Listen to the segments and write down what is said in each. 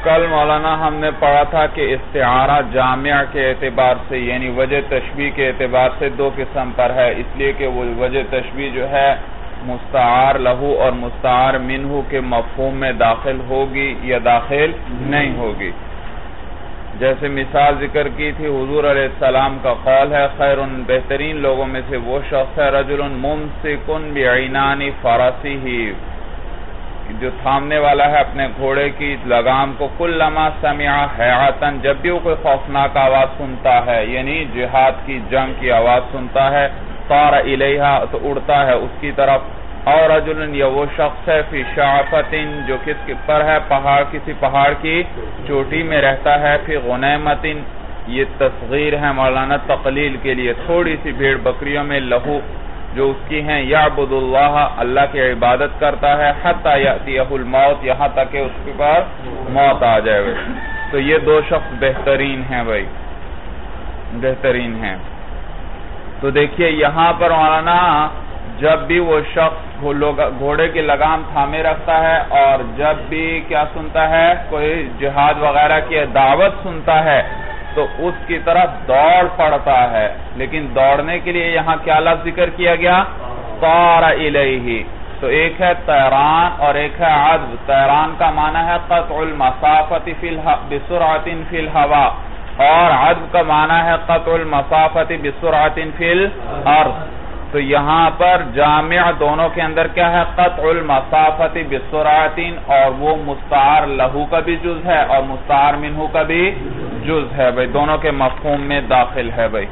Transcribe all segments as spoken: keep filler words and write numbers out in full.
کل مولانا ہم نے پڑھا تھا کہ استعارہ جامع کے اعتبار سے یعنی وجہ تشبیہ کے اعتبار سے دو قسم پر ہے، اس لیے کہ وہ وجہ تشبیہ جو ہے مستعار لہو اور مستعار منہ کے مفہوم میں داخل ہوگی یا داخل نہیں ہوگی۔ جیسے مثال ذکر کی تھی، حضور علیہ السلام کا قول ہے خیر بہترین لوگوں میں سے وہ شخص ہے رجل ممسکن بعینان فرسہ، جو تھامنے والا ہے اپنے گھوڑے کی لگام کو، کلما سمع حیعتن، جب بھی وہ کوئی خوفناک آواز سنتا ہے یعنی جہاد کی جنگ کی آواز سنتا ہے، طار الیہا تو اڑتا ہے اس کی طرف، اور رجل یا وہ شخص ہے فی شعفتن جو کس پر ہے پہاڑ کسی پہاڑ کی چوٹی میں رہتا ہے، فی غنیمتن یہ تصغیر ہے مولانا تقلیل کے لیے، تھوڑی سی بھیڑ بکریوں میں لہو جو اس کی ہیں، یعبد اللہ اللہ کی عبادت کرتا ہے، حتی یأتیہ الموت یہاں تک کہ اس کے پاس موت آ جائے۔ تو یہ دو شخص بہترین ہیں بھائی، بہترین ہیں۔ تو دیکھیے یہاں پر مولانا جب بھی وہ شخص گھوڑے کی لگام تھامے رکھتا ہے اور جب بھی کیا سنتا ہے کوئی جہاد وغیرہ کی دعوت سنتا ہے تو اس کی طرف دوڑ پڑتا ہے، لیکن دوڑنے کے لیے یہاں کیا لفظ ذکر کیا گیا؟ طار الیہ۔ تو ایک ہے طیران اور ایک ہے عذب۔ طیران کا معنی ہے قطع المسافت بسرعت فی الہوا، اور عذب کا معنی ہے قطع المسافت بسرعت فی الارض۔ تو یہاں پر جامع دونوں کے اندر کیا ہے؟ قطع المسافت بسرعت، اور وہ مستعار لہو کا بھی جز ہے اور مستعار منہ کا بھی جز ہے بھائی، دونوں کے مفہوم میں داخل ہے بھائی۔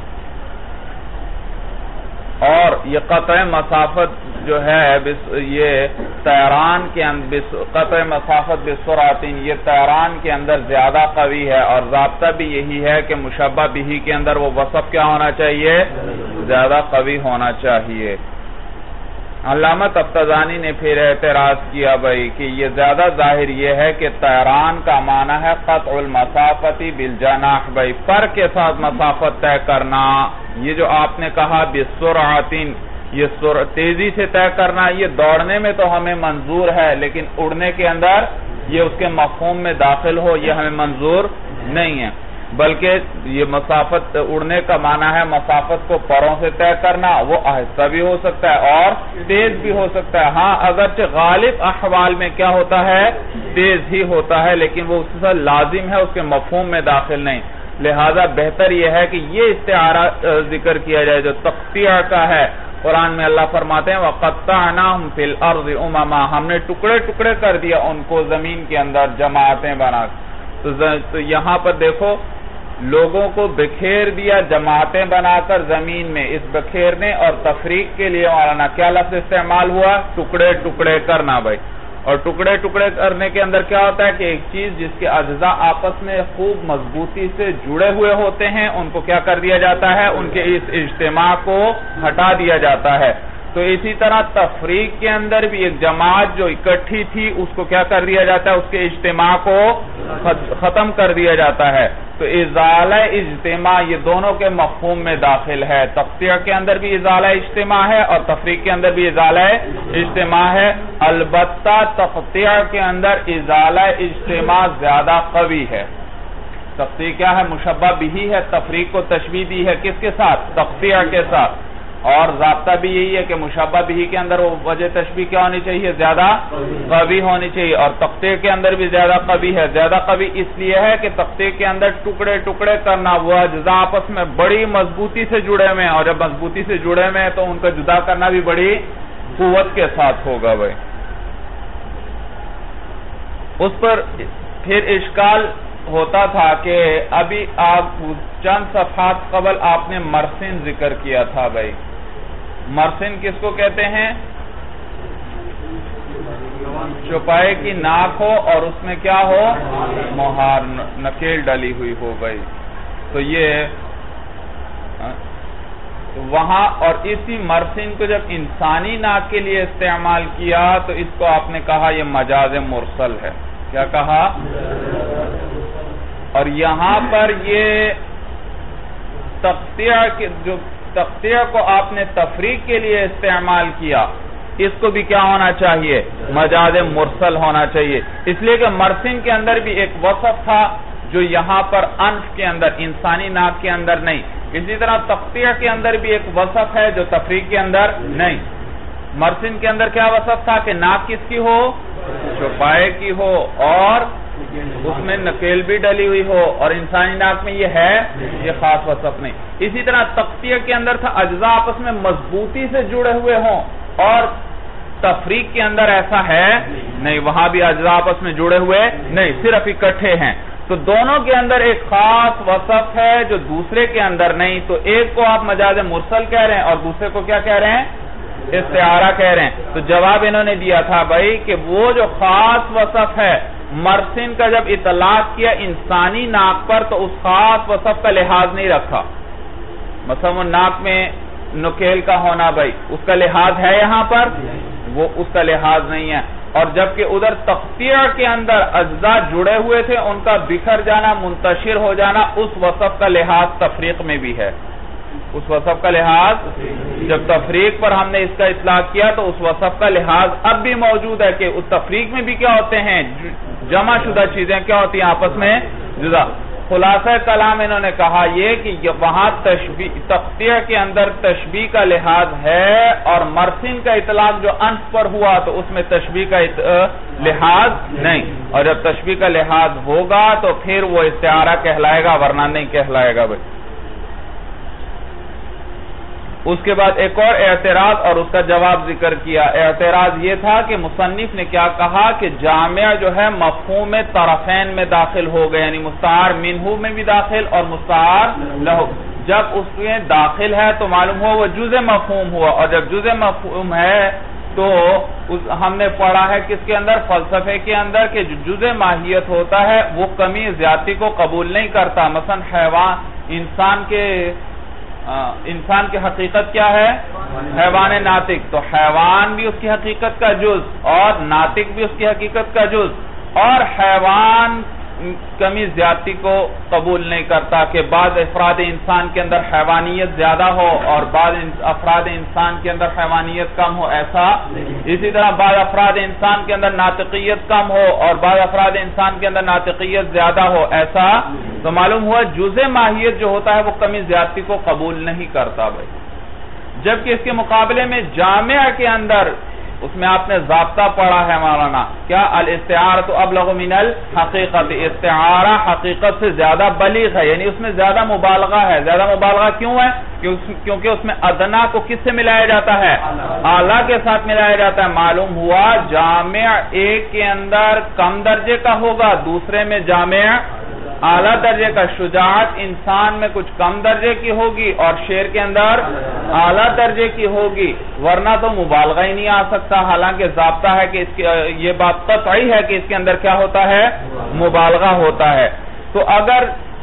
اور یہ قطع مسافت جو ہے یہ طیران کے اندر قطع مسافت بسرعت یہ طیران کے اندر زیادہ قوی ہے، اور ضابطہ بھی یہی ہے کہ مشبہ بہ کے اندر وہ وصف کیا ہونا چاہیے؟ زیادہ قوی ہونا چاہیے۔ علامہ تفتزانی نے پھر اعتراض کیا بھائی کہ یہ زیادہ ظاہر یہ ہے کہ طیران کا معنی ہے قطع المسافت بالجناح، بھائی پر کے ساتھ مسافت طے کرنا۔ یہ جو آپ نے کہا بسرعت یہ تیزی سے طے کرنا، یہ دوڑنے میں تو ہمیں منظور ہے، لیکن اڑنے کے اندر یہ اس کے مفہوم میں داخل ہو یہ ہمیں منظور نہیں ہے، بلکہ یہ مسافت اڑنے کا معنی ہے مسافت کو پروں سے طے کرنا، وہ آہستہ بھی ہو سکتا ہے اور تیز بھی ہو سکتا ہے۔ ہاں اگرچہ غالب احوال میں کیا ہوتا ہے؟ تیز ہی ہوتا ہے، لیکن وہ اس سے لازم ہے، اس کے مفہوم میں داخل نہیں۔ لہذا بہتر یہ ہے کہ یہ استعارہ ذکر کیا جائے جو تقطیع کا ہے۔ قرآن میں اللہ فرماتے ہیں وَقَطَّعْنَاهُمْ فِي الْأَرْضِ أُمَمًا، ہم نے ٹکڑے ٹکڑے کر دیا ان کو زمین کے اندر جماعتیں بنا۔ تو یہاں پر دیکھو لوگوں کو بکھیر دیا جماعتیں بنا کر زمین میں، اس بکھیرنے اور تفریق کے لیے مولانا کیا لفظ استعمال ہوا؟ ٹکڑے ٹکڑے کرنا بھائی۔ اور ٹکڑے ٹکڑے کرنے کے اندر کیا ہوتا ہے کہ ایک چیز جس کے اجزاء آپس میں خوب مضبوطی سے جڑے ہوئے ہوتے ہیں ان کو کیا کر دیا جاتا ہے؟ ان کے اس اجتماع کو ہٹا دیا جاتا ہے۔ تو اسی طرح تفریق کے اندر بھی ایک جماعت جو اکٹھی تھی اس کو کیا کر دیا جاتا ہے؟ اس کے اجتماع کو ختم کر دیا جاتا ہے۔ تو ازالہ اجتماع یہ دونوں کے مفہوم میں داخل ہے، تقطیع کے اندر بھی ازالہ اجتماع ہے اور تفریق کے اندر بھی ازالہ اجتماع ہے۔ البتہ تقطیع کے اندر ازالہ اجتماع زیادہ قوی ہے۔ تقطیع کیا ہے؟ مشبہ بھی ہے، تفریق کو تشبیہ دی ہے کس کے ساتھ؟ تقطیع کے ساتھ۔ اور ضابطہ بھی یہی ہے کہ مشبہ بھی کے اندر وہ وجہ تشبیہ کیا ہونی چاہیے؟ زیادہ قوی ہونی چاہیے، اور تقطیع کے اندر بھی زیادہ قوی ہے۔ زیادہ قوی اس لیے ہے کہ تقطیع کے اندر ٹکڑے ٹکڑے کرنا، وہ اجزاء آپس میں بڑی مضبوطی سے جڑے ہوئے ہیں، اور جب مضبوطی سے جڑے ہوئے ہیں تو ان کا جدا کرنا بھی بڑی قوت کے ساتھ ہوگا بھائی۔ اس پر پھر اشکال ہوتا تھا کہ ابھی آپ چند صفحات قبل آپ نے مرسن ذکر کیا تھا بھائی۔ مرسن کس کو کہتے ہیں؟ چوپائے کی ناک ہو اور اس میں کیا ہو؟ مہار نکیل ڈلی ہوئی ہو بھائی۔ تو یہ وہاں اور اسی مرسن کو جب انسانی ناک کے لیے استعمال کیا تو اس کو آپ نے کہا یہ مجاز مرسل ہے۔ کیا کہا؟ اور یہاں پر یہ تقطیع جو تقطیع کو آپ نے تفریق کے لیے استعمال کیا اس کو بھی کیا ہونا چاہیے؟ مجاز مرسل ہونا چاہیے. اس لیے کہ مرسن کے اندر بھی ایک وصف تھا جو یہاں پر انف کے اندر، انسانی ناک کے اندر نہیں. اسی طرح تقطیع کے اندر بھی ایک وصف ہے جو تفریق کے اندر نہیں. مرسن کے اندر کیا وصف تھا کہ ناک کس کی ہو؟ چوپائے کی ہو اور اس میں نکیل بھی ڈلی ہوئی ہو، اور انسانی ناک میں یہ ہے، یہ خاص وصف نہیں. اسی طرح تقطیع کے اندر تھا اجزاء آپس میں مضبوطی سے جڑے ہوئے ہوں، اور تفریق کے اندر ایسا ہے نہیں، وہاں بھی اجزاء آپس میں جڑے ہوئے نہیں، صرف اکٹھے ہیں. تو دونوں کے اندر ایک خاص وصف ہے جو دوسرے کے اندر نہیں. تو ایک کو آپ مجاز مرسل کہہ رہے ہیں اور دوسرے کو کیا کہہ رہے ہیں؟ استعارہ کہہ رہے ہیں. تو جواب انہوں نے دیا تھا بھائی کہ وہ جو خاص وصف ہے مرسن کا جب اطلاق کیا انسانی ناک پر تو اس خاص وصف کا لحاظ نہیں رکھا. مثلا وہ ناک میں نکیل کا ہونا بھائی اس کا لحاظ ہے یہاں پر، وہ اس کا لحاظ نہیں ہے. اور جبکہ ادھر تقطیع کے اندر اجزاء جڑے ہوئے تھے، ان کا بکھر جانا، منتشر ہو جانا، اس وصف کا لحاظ تفریق میں بھی ہے. اس وصف کا لحاظ جب تفریق پر ہم نے اس کا اطلاق کیا تو اس وصف کا لحاظ اب بھی موجود ہے کہ اس تفریق میں بھی کیا ہوتے ہیں؟ جمع شدہ چیزیں کیا ہوتی ہیں آپس میں؟ جدا. خلاصہ کلام انہوں نے کہا یہ کہ وہاں تشبیہ تقطیع کے اندر تشبیہ کا لحاظ ہے، اور مرسن کا اطلاق جو انف پر ہوا تو اس میں تشبیہ کا لحاظ نہیں. اور جب تشبیہ کا لحاظ ہوگا تو پھر وہ استعارہ کہلائے گا، ورنہ نہیں کہلائے گا بھائی. اس کے بعد ایک اور اعتراض اور اس کا جواب ذکر کیا. اعتراض یہ تھا کہ مصنف نے کیا کہا کہ جامع جو ہے مفہوم طرفین میں داخل ہو گئے، یعنی مستعار منہو میں بھی داخل اور مستعار لہو. جب اس میں داخل ہے تو معلوم ہوا وہ جزء مفہوم ہوا، اور جب جزء مفہوم ہے تو ہم نے پڑھا ہے کس کے اندر؟ فلسفے کے اندر، کہ جو جزء ماہیت ہوتا ہے وہ کمی زیادتی کو قبول نہیں کرتا. مثلا حیوان انسان کے انسان کی حقیقت کیا ہے؟ حیوان ناطق. تو حیوان بھی اس کی حقیقت کا جز اور ناطق بھی اس کی حقیقت کا جز، اور حیوان کمی زیادتی کو قبول نہیں کرتا کہ بعض افراد انسان کے اندر حیوانیت زیادہ ہو اور بعض افراد انسان کے اندر حیوانیت کم ہو، ایسا. اسی طرح بعض افراد انسان کے اندر ناطقیت کم ہو اور بعض افراد انسان کے اندر ناطقیت زیادہ ہو، ایسا. تو معلوم ہوا جزء ماہیت جو ہوتا ہے وہ کمی زیادتی کو قبول نہیں کرتا بھائی. جبکہ اس کے مقابلے میں جامع کے اندر اس میں آپ نے ضابطہ پڑھا ہے مولانا، کیا؟ الاستعارۃ ابلغ من الحقیقت. استعارہ حقیقت سے زیادہ بلیغ ہے، یعنی اس میں زیادہ مبالغہ ہے. زیادہ مبالغہ کیوں ہے؟ کیونکہ اس میں ادنا کو کس سے ملایا جاتا ہے؟ اعلیٰ کے ساتھ ملایا جاتا ہے. معلوم ہوا جامع ایک کے اندر کم درجے کا ہوگا، دوسرے میں جامع اعلیٰ درجے کا. شجاعت انسان میں کچھ کم درجے کی ہوگی اور شیر کے اندر اعلیٰ درجے کی ہوگی، ورنہ تو مبالغہ ہی نہیں آ سکتا. حالانکہ ضابطہ ہے کہ اس کی یہ بات قطعی ہے کہ اس کے اندر کیا ہوتا ہے؟ مبالغہ ہوتا ہے. تو اگر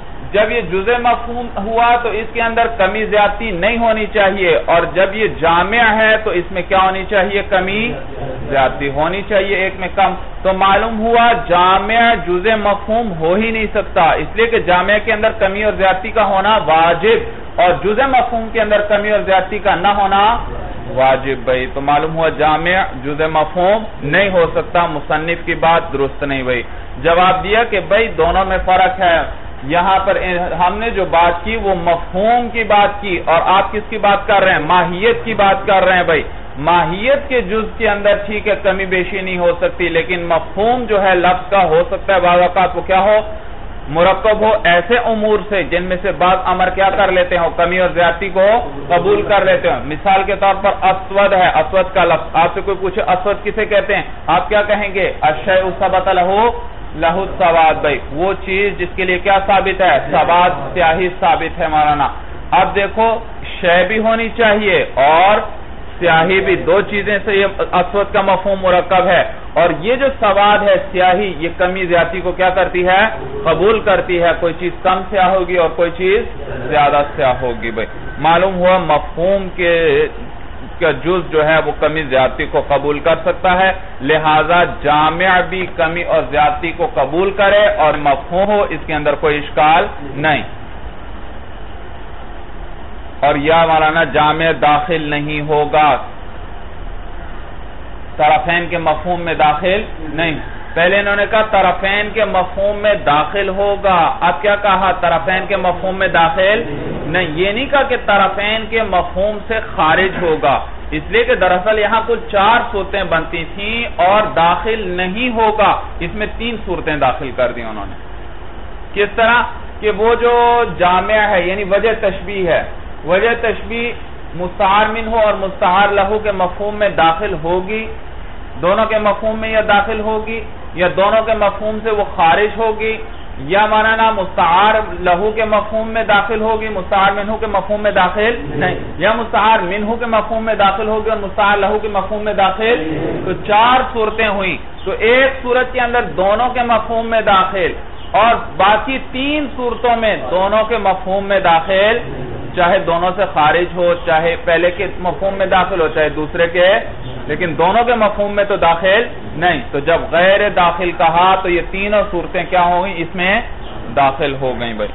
جب یہ جزء مفہوم ہوا تو اس کے اندر کمی زیادتی نہیں ہونی چاہیے، اور جب یہ جامع ہے تو اس میں کیا ہونی چاہیے؟ کمی زیادتی ہونی چاہیے، ایک میں کم. تو معلوم ہوا جامع جزء مفہوم ہو ہی نہیں سکتا، اس لیے کہ جامع کے اندر کمی اور زیادتی کا ہونا واجب اور جزء مفہوم کے اندر کمی اور زیادتی کا نہ ہونا واجب بھائی. تو معلوم ہوا جامع جزء مفہوم نہیں ہو سکتا. مصنف کی بات درست نہیں بھائی. جواب دیا کہ بھائی دونوں میں فرق ہے. یہاں پر ہم نے جو بات کی وہ مفہوم کی بات کی، اور آپ کس کی بات کر رہے ہیں؟ ماہیت کی بات کر رہے ہیں بھائی. ماہیت کے جز کے اندر ٹھیک ہے کمی بیشی نہیں ہو سکتی، لیکن مفہوم جو ہے لفظ کا ہو سکتا ہے بعض اوقات وہ کیا ہو؟ مرکب ہو ایسے امور سے جن میں سے بعض امر کیا کر لیتے ہیں؟ کمی اور زیادتی کو قبول کر لیتے ہیں. مثال کے طور پر اسود ہے، اسود کا لفظ. آپ سے کوئی پوچھے اسود کسے کہتے ہیں؟ آپ کیا کہیں گے؟ الشیء ثبت لہ لہ السواد بھائی. وہ چیز جس کے لیے کیا ثابت ہے؟ سواد، سیاہی ثابت ہے مولانا. اب دیکھو شے بھی ہونی چاہیے اور سیاہی بھی، دو چیزیں سے یہ اسود کا مفہوم مرکب ہے. اور یہ جو سواد ہے، سیاہی، یہ کمی زیادتی کو کیا کرتی ہے؟ قبول کرتی ہے. کوئی چیز کم سیاہ ہوگی اور کوئی چیز زیادہ سیاہ ہوگی بھائی. معلوم ہوا مفہوم کے کا جز جو ہے وہ کمی زیادتی کو قبول کر سکتا ہے، لہذا جامع بھی کمی اور زیادتی کو قبول کرے اور مفہوم ہو، اس کے اندر کوئی اشکال نہیں. اور یا مولانا جامع داخل نہیں ہوگا. طرفین کے مفہوم میں داخل نہیں. پہلے انہوں نے کہا طرفین کے مفہوم میں داخل ہوگا، اب کیا کہا طرفین کے مفہوم میں داخل نہیں. یہ نہیں کہا کہ طرفین کے مفہوم سے خارج ہوگا، اس لیے کہ دراصل یہاں کل چار صورتیں بنتی تھیں اور داخل نہیں ہوگا، اس میں تین صورتیں داخل کر دی انہوں نے. کس طرح کہ وہ جو جامع ہے یعنی وجہ تشبیہ ہے، وجہ تشبیہ مستعار منہ اور مستعار لہو کے مفہوم میں داخل ہوگی، دونوں کے مفہوم میں یا داخل ہوگی یا دونوں کے مفہوم سے وہ خارج ہوگی، یا مانا مستعار لہو کے مفہوم میں داخل ہوگی، مستعار منہ کے مفہوم میں داخل نہیں، یا مستعار منہ کے مفہوم میں داخل ہوگی اور مستعار لہو کے مفہوم میں داخل. تو چار صورتیں ہوئیں. تو ایک صورت کے اندر دونوں کے مفہوم میں داخل اور باقی تین صورتوں میں دونوں کے مفہوم میں داخل، چاہے دونوں سے خارج ہو، چاہے پہلے کے مفہوم میں داخل ہو چاہے دوسرے کے، لیکن دونوں کے مفہوم میں تو داخل نہیں. تو جب غیر داخل کہا تو یہ تینوں صورتیں کیا ہو گئیں؟ اس میں داخل ہو گئیں بھائی.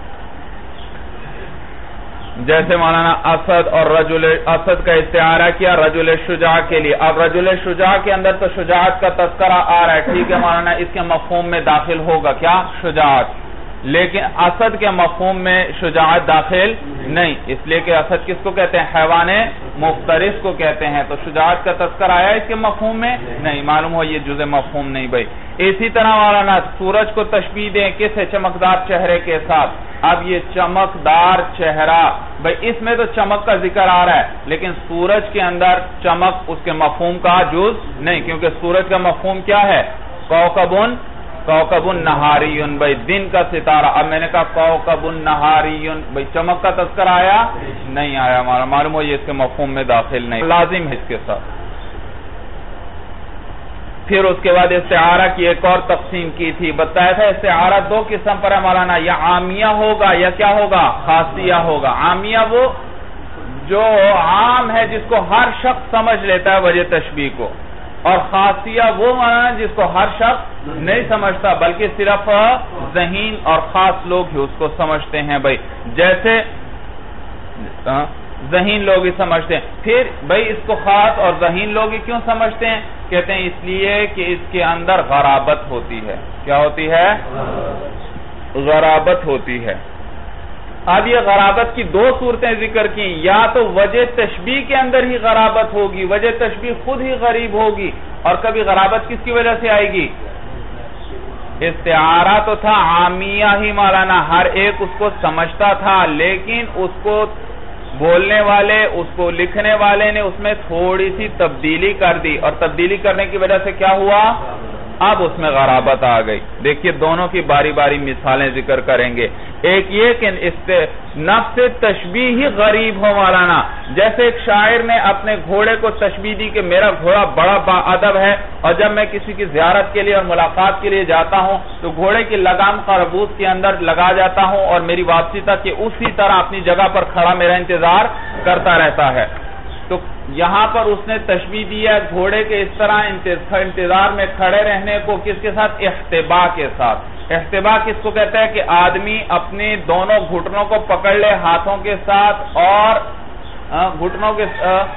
جیسے مولانا اسد اور رجل اسد کا استعارہ کیا رجل شجاع کے لیے. اب رجل شجاع کے اندر تو شجاعت کا تذکرہ آ رہا ہے، ٹھیک ہے مولانا، اس کے مفہوم میں داخل ہوگا کیا؟ شجاعت. لیکن اسد کے مفہوم میں شجاعت داخل نہیں، اس لیے کہ اسد کس کو کہتے ہیں؟ حیوان مفترس کو کہتے ہیں. تو شجاعت کا تذکرہ آیا اس کے مفہوم میں نہیں، معلوم ہو یہ جزء مفہوم نہیں بھائی. اسی طرح مولانا سورج کو تشبیہ دیں کس ہے؟ چمکدار چہرے کے ساتھ. اب یہ چمکدار چہرہ بھائی اس میں تو چمک کا ذکر آ رہا ہے، لیکن سورج کے اندر چمک اس کے مفہوم کا جز نہیں، کیونکہ سورج کا مفہوم کیا ہے؟ کوكب کوكب نہاری بھائی دن کا ستارہ. اب میں نے کہا کوكب نہاری بھائی چمک کا تذکر آیا نہیں آیا، ہمارا معلوم ہو یہ اس کے مفہوم میں داخل نہیں، لازم ہے اس کے ساتھ. پھر اس کے بعد استعارہ کی ایک اور تقسیم کی تھی، بتایا تھا استعارہ دو قسم پر ہے مولانا، یا عامیہ ہوگا یا کیا ہوگا؟ خاصیہ ہوگا. عامیہ وہ جو عام ہے جس کو ہر شخص سمجھ لیتا ہے وجہ تشبیہ کو، اور خاصیہ وہ مولانا جس کو ہر شخص نہیں سمجھتا بلکہ صرف ذہین اور خاص لوگ ہی اس کو سمجھتے ہیں بھائی. جیسے ذہین لوگ ہی سمجھتے ہیں. پھر بھائی اس کو خاص اور ذہین لوگ ہی کیوں سمجھتے ہیں؟ کہتے ہیں اس لیے کہ اس کے اندر غرابت ہوتی ہے. کیا ہوتی ہے؟ غرابت ہوتی ہے. اب یہ غرابت کی دو صورتیں ذکر کی، یا تو وجہ تشبیہ کے اندر ہی غرابت ہوگی، وجہ تشبیہ خود ہی غریب ہوگی، اور کبھی غرابت کس کی وجہ سے آئے گی؟ استعارہ تو تھا عامیہ ہی مولانا، ہر ایک اس کو سمجھتا تھا، لیکن اس کو بولنے والے اس کو لکھنے والے نے اس میں تھوڑی سی تبدیلی کر دی، اور تبدیلی کرنے کی وجہ سے کیا ہوا؟ اب اس میں غرابت آ گئی. دیکھیے دونوں کی باری باری مثالیں ذکر کریں گے. ایک یہ کہ نفس تشبیہ ہی غریب ہو مولانا. جیسے ایک شاعر نے اپنے گھوڑے کو تشبیہ دی کہ میرا گھوڑا بڑا با ادب ہے، اور جب میں کسی کی زیارت کے لیے اور ملاقات کے لیے جاتا ہوں تو گھوڑے کی لگام قربوس کے اندر لگا جاتا ہوں اور میری واپسی تک کہ اسی طرح اپنی جگہ پر کھڑا میرا انتظار کرتا رہتا ہے. تو یہاں پر اس نے تشبیہ دیا گھوڑے کے اس طرح انتظار میں کھڑے رہنے کو کس کے ساتھ؟ احتبا کے ساتھ. احتبا کس کو کہتا ہے؟ کہ آدمی اپنے دونوں گھٹنوں کو پکڑ لے ہاتھوں کے ساتھ اور گھٹنوں کے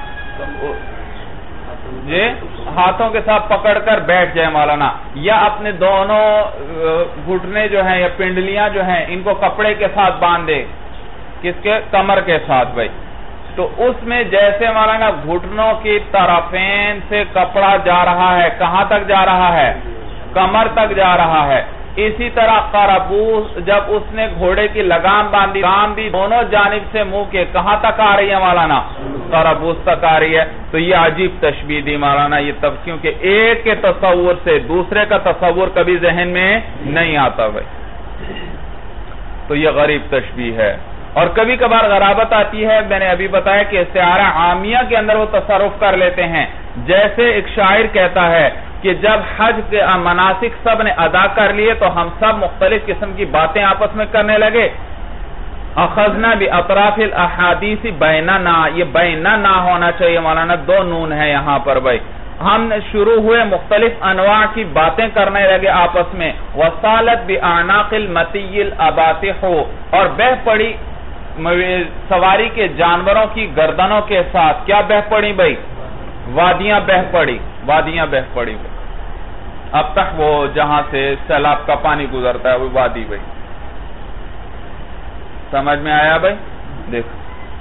جی ہاتھوں کے ساتھ پکڑ کر بیٹھ جائے مولانا، یا اپنے دونوں گھٹنے جو ہیں یا پنڈلیاں جو ہیں ان کو کپڑے کے ساتھ باندھ دے. کس کے؟ کمر کے ساتھ بھائی. تو اس میں جیسے مولانا گھٹنوں کی طرفین سے کپڑا جا رہا ہے، کہاں تک جا رہا ہے؟ کمر تک جا رہا ہے. اسی طرح قربوس جب اس نے گھوڑے کی لگام باندھی لگام بھی دونوں جانب سے منہ کے کہاں تک آ رہی ہے مولانا؟ قربوس تک آ رہی ہے. تو یہ عجیب تشبیہ دی مولانا یہ تب، کیونکہ ایک کے تصور سے دوسرے کا تصور کبھی ذہن میں نہیں آتا بھائی. تو یہ غریب تشبیہ ہے. اور کبھی کبھار غرابت آتی ہے، میں نے ابھی بتایا کہ استعارہ عامیہ کے اندر وہ تصرف کر لیتے ہیں. جیسے ایک شاعر کہتا ہے کہ جب حج کے مناسک سب نے ادا کر لیے تو ہم سب مختلف قسم کی باتیں آپس میں کرنے لگے. اخذنا باطراف الاحادیث بیننا، یہ بیننا ہونا چاہیے مولانا، دو نون ہے یہاں پر بھائی. ہم شروع ہوئے مختلف انواع کی باتیں کرنے لگے آپس میں. وصالت باعناق المطی الاباطح، اور بہ پڑی سواری کے جانوروں کی گردنوں کے ساتھ. کیا بہ پڑی بھائی؟ وادیاں بہ پڑی. وادیاں بہ پڑی بھائی، اب تک وہ جہاں سے سیلاب کا پانی گزرتا ہے وہ وادی بھائی. سمجھ میں آیا بھائی؟ دیکھو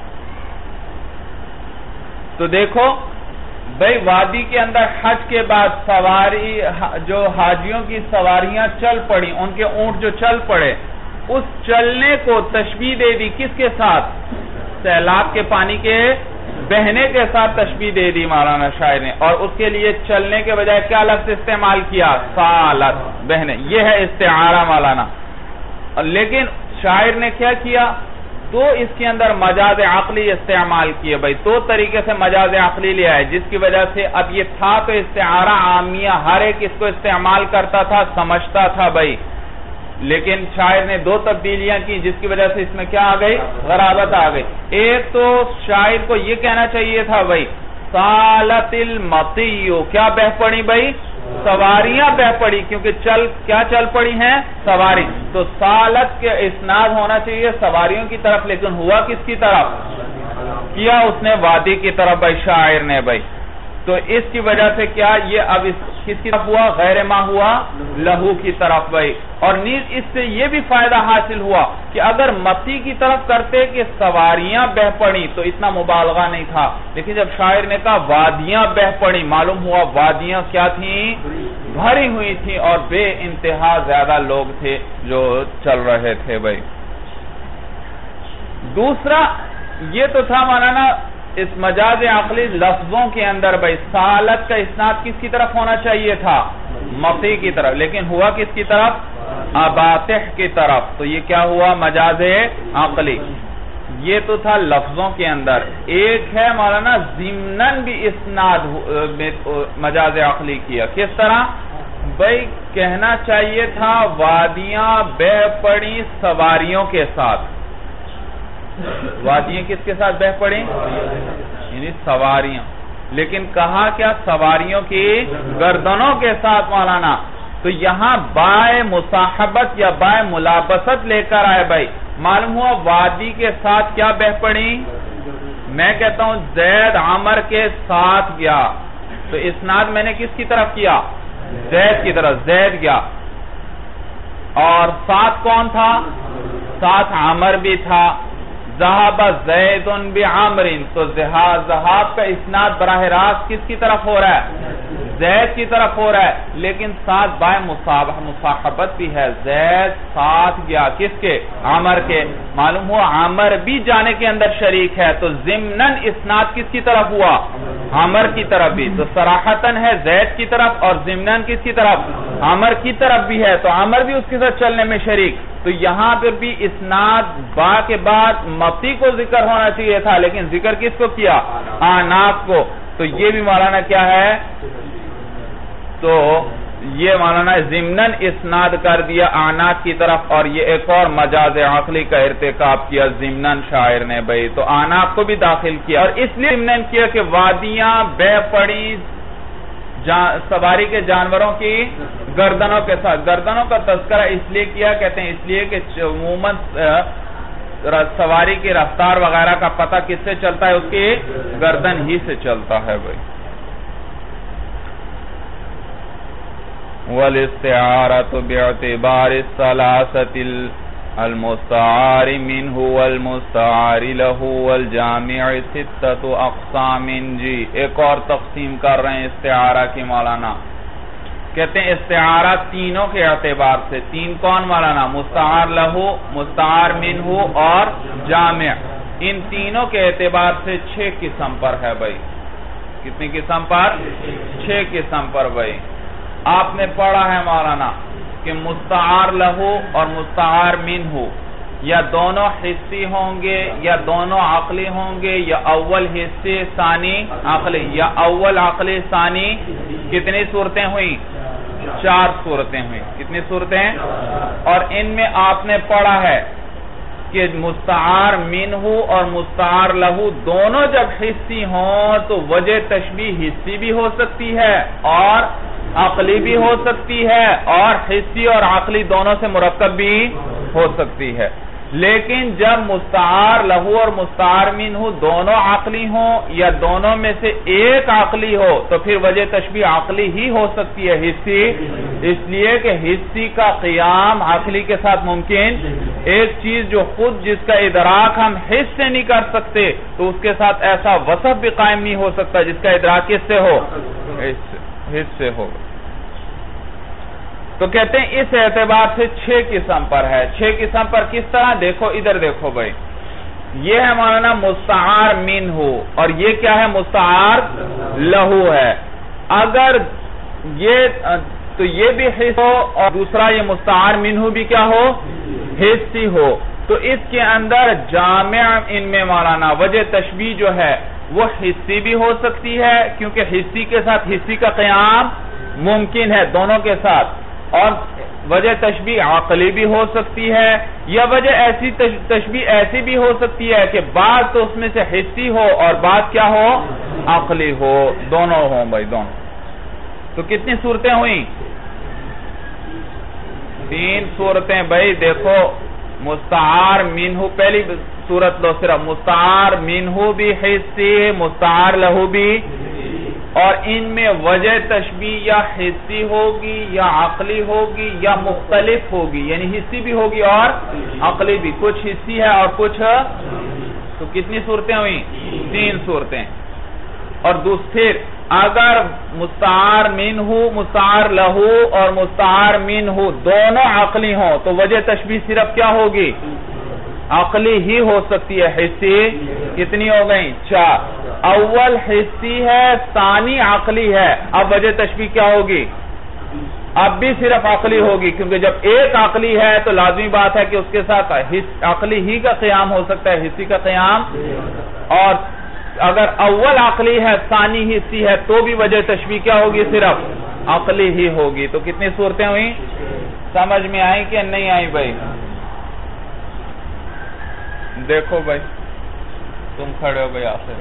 تو دیکھو بھائی وادی کے اندر حج کے بعد سواری جو حاجیوں کی سواریاں چل پڑی، ان کے اونٹ جو چل پڑے، اس چلنے کو تشبیہ دے دی کس کے ساتھ؟ سیلاب کے پانی کے بہنے کے ساتھ تشبیہ دے دی مولانا شاعر نے، اور اس کے لیے چلنے کے بجائے کیا لفظ استعمال کیا؟ سالت، بہنے. یہ ہے استعارہ مولانا. لیکن شاعر نے کیا کیا؟ تو اس کے اندر مجاز عقلی استعمال کیے بھائی، دو طریقے سے مجاز عقلی لیا ہے، جس کی وجہ سے اب یہ تھا تو استعارہ عامیہ، ہر ایک اس کو استعمال کرتا تھا، سمجھتا تھا بھائی. لیکن شاعر نے دو تبدیلیاں کی جس کی وجہ سے اس میں کیا آ گئی؟ غرابت آ گئی. ایک تو شاعر کو یہ کہنا چاہیے تھا بھائی سالت المطیو، کیا بہ پڑی بھائی؟ سواریاں بہ پڑی، کیونکہ چل کیا چل پڑی ہیں؟ سواری. تو سالت کے اسناد ہونا چاہیے سواریوں کی طرف، لیکن ہوا کس کی طرف؟ کیا اس نے وادی کی طرف بھائی شاعر نے بھائی. تو اس کی وجہ سے کیا یہ اب اس کس کی طرف ہوا؟ غیر ما ہوا لہو کی طرف بھائی. اور نیز اس سے یہ بھی فائدہ حاصل ہوا کہ اگر متی کی طرف کرتے کہ سواریاں بہ پڑی تو اتنا مبالغہ نہیں تھا، لیکن جب شاعر نے کہا وادیاں بہ پڑی، معلوم ہوا وادیاں کیا تھیں؟ بھری ہوئی تھیں، اور بے انتہا زیادہ لوگ تھے جو چل رہے تھے بھائی. دوسرا یہ تو تھا مولانا اس مجاز عقلی لفظوں کے اندر بھائی سالت کا اسناد کس کی طرف ہونا چاہیے تھا؟ مطی کی طرف، لیکن ہوا کس کی طرف؟ اباطح کی طرف. تو یہ کیا ہوا؟ مجاز عقلی. یہ تو تھا لفظوں کے اندر. ایک ہے مولانا ضمناً بھی اسناد مجاز عقلی کیا. کس طرح بھائی؟ کہنا چاہیے تھا وادیاں بہ پڑی سواریوں کے ساتھ. وادیاں کس کے ساتھ بہ پڑی؟ یعنی سواریاں. لیکن کہا کیا؟ سواریوں کی گردنوں کے ساتھ مولانا. تو یہاں بائے مصاحبت یا بائے ملابست لے کر آئے بھائی. معلوم ہوا وادی کے ساتھ کیا بہ پڑی؟ میں کہتا ہوں زید عمر کے ساتھ گیا، تو اسناد میں نے کس کی طرف کیا؟ زید کی طرف. زید گیا، اور ساتھ کون تھا؟ ساتھ عمر بھی تھا. ذہب زید بعمر، تو ذہاب کا اسناد براہ راست کس کی طرف ہو رہا ہے؟ زید کی طرف ہو رہا ہے، لیکن ساتھ بائے مصاحبت بھی ہے. زید ساتھ گیا کس کے؟ عمر کے. معلوم ہوا عمر بھی جانے کے اندر شریک ہے، تو ضمناً اسناد کس کی طرف ہوا؟ عمر کی طرف بھی. تو صراحتاً ہے زید کی طرف، اور ضمناً کس کی طرف؟ عمر کی طرف بھی ہے، تو عمر بھی اس کے ساتھ چلنے میں شریک. تو یہاں پر بھی اسناد با کے بعد متی کو ذکر ہونا چاہیے تھا، لیکن ذکر کس کو کیا؟ آناف کو. تو یہ بھی مولانا کیا ہے؟ تو یہ مولانا ضمناً اسناد کر دیا آناف کی طرف، اور یہ ایک اور مجاز عقلی کا ارتکاب کیا ضمناً شاعر نے بھائی. تو آناف کو بھی داخل کیا، اور اس لیے ضمناً کیا کہ وادیاں بہ پڑی سواری کے جانوروں کی گردنوں کے ساتھ. گردنوں کا تذکرہ اس لیے کیا کہتے ہیں اس لیے کہ عموماً سواری کی رفتار وغیرہ کا پتہ کس سے چلتا ہے؟ اس کی گردن ہی سے چلتا ہے بھائی. والاستعارة باعتبار الثلاثة المستعار منه والمستعار له والجامع ستة اقسام. جی ایک اور تقسیم کر رہے ہیں استعارہ کی مولانا. کہتے ہیں استعارہ تینوں کے اعتبار سے. تین کون مولانا؟ مستعار لہو، مستعار منہ اور جامع. ان تینوں کے اعتبار سے چھ قسم پر ہے بھائی. کتنی قسم پر؟ چھ قسم پر بھائی. آپ نے پڑھا ہے مولانا کہ مستعار لہو اور مستعار منہ یا دونوں حصی ہوں گے یا دونوں عقلی ہوں گے، یا اول حصے ثانی عقلی، یا اول عقلی ثانی. کتنی صورتیں ہوئیں؟ چار صورتیں ہوئیں. کتنی صورتیں؟ اور ان میں آپ نے پڑھا ہے کہ مستعار منہ اور مستعار لہو دونوں جب حصی ہوں تو وجہ تشبیہ حصی بھی ہو سکتی ہے اور عقلی بھی ہو سکتی ہے، اور حصی اور عقلی دونوں سے مرکب بھی ہو سکتی ہے. لیکن جب مستعار لہو اور مستعار منہ دونوں عقلی ہوں یا دونوں میں سے ایک عقلی ہو تو پھر وجہ تشبیہ عقلی ہی ہو سکتی ہے، حسی، اس لیے کہ حسی کا قیام عقلی کے ساتھ ممکن، ایک چیز جو خود جس کا ادراک ہم حس سے نہیں کر سکتے تو اس کے ساتھ ایسا وصف بھی قائم نہیں ہو سکتا جس کا ادراک کس سے ہو، حس سے ہو۔ تو کہتے ہیں اس اعتبار سے چھ قسم پر ہے۔ چھ قسم پر کس طرح؟ دیکھو ادھر دیکھو بھائی، یہ ہے مولانا مستعار منہ، اور یہ کیا ہے؟ مستعار لہو ہے۔ اگر یہ تو یہ بھی حس ہو اور دوسرا یہ مستعار منہ بھی کیا ہو؟ حسی ہو، تو اس کے اندر جامع ان میں مولانا وجہ تشبیہ جو ہے وہ حسی بھی ہو سکتی ہے، کیونکہ حسی کے ساتھ حسی کا قیام ممکن ہے دونوں کے ساتھ، اور وجہ تشبیہ عقلی بھی ہو سکتی ہے، یا وجہ ایسی تشبیہ ایسی بھی ہو سکتی ہے کہ بعض تو اس میں سے حسی ہو اور بعض کیا ہو؟ عقلی ہو، دونوں ہوں بھائی، دونوں۔ تو کتنی صورتیں ہوئیں؟ تین صورتیں بھائی۔ دیکھو مستعار منہ، پہلی صورت لو صرف، مستعار منہ بھی حسی، مستعار لہو بھی، اور ان میں وجہ تشبیہ یا حسی ہوگی یا عقلی ہوگی یا مختلف ہوگی، یعنی حسی بھی ہوگی اور عقلی بھی، کچھ حسی ہے اور کچھ، تو کتنی صورتیں ہوئیں؟ تین صورتیں۔ اور دوسرے اگر مستعار منہ، مستعار لہو اور مستعار منہ دونوں عقلی ہوں تو وجہ تشبیہ صرف کیا ہوگی؟ عقلی ہی ہو سکتی ہے۔ حسی کتنی ہو گئیں؟ چار۔ اول حسی ہے، ثانی عقلی ہے، اب وجہ تشبیہ کیا ہوگی؟ اب بھی صرف عقلی ہوگی، کیونکہ جب ایک عقلی ہے تو لازمی بات ہے کہ اس کے ساتھ عقلی ہی کا قیام ہو سکتا ہے، حسی کا قیام، اور اگر اول عقلی ہے ثانی حسی ہے تو بھی وجہ تشبیہ کیا ہوگی؟ صرف عقلی ہی ہوگی۔ تو کتنی صورتیں ہوئیں؟ سمجھ میں آئی کہ نہیں آئی بھائی؟ دیکھو بھائی، تم کھڑے ہو گئے آخر،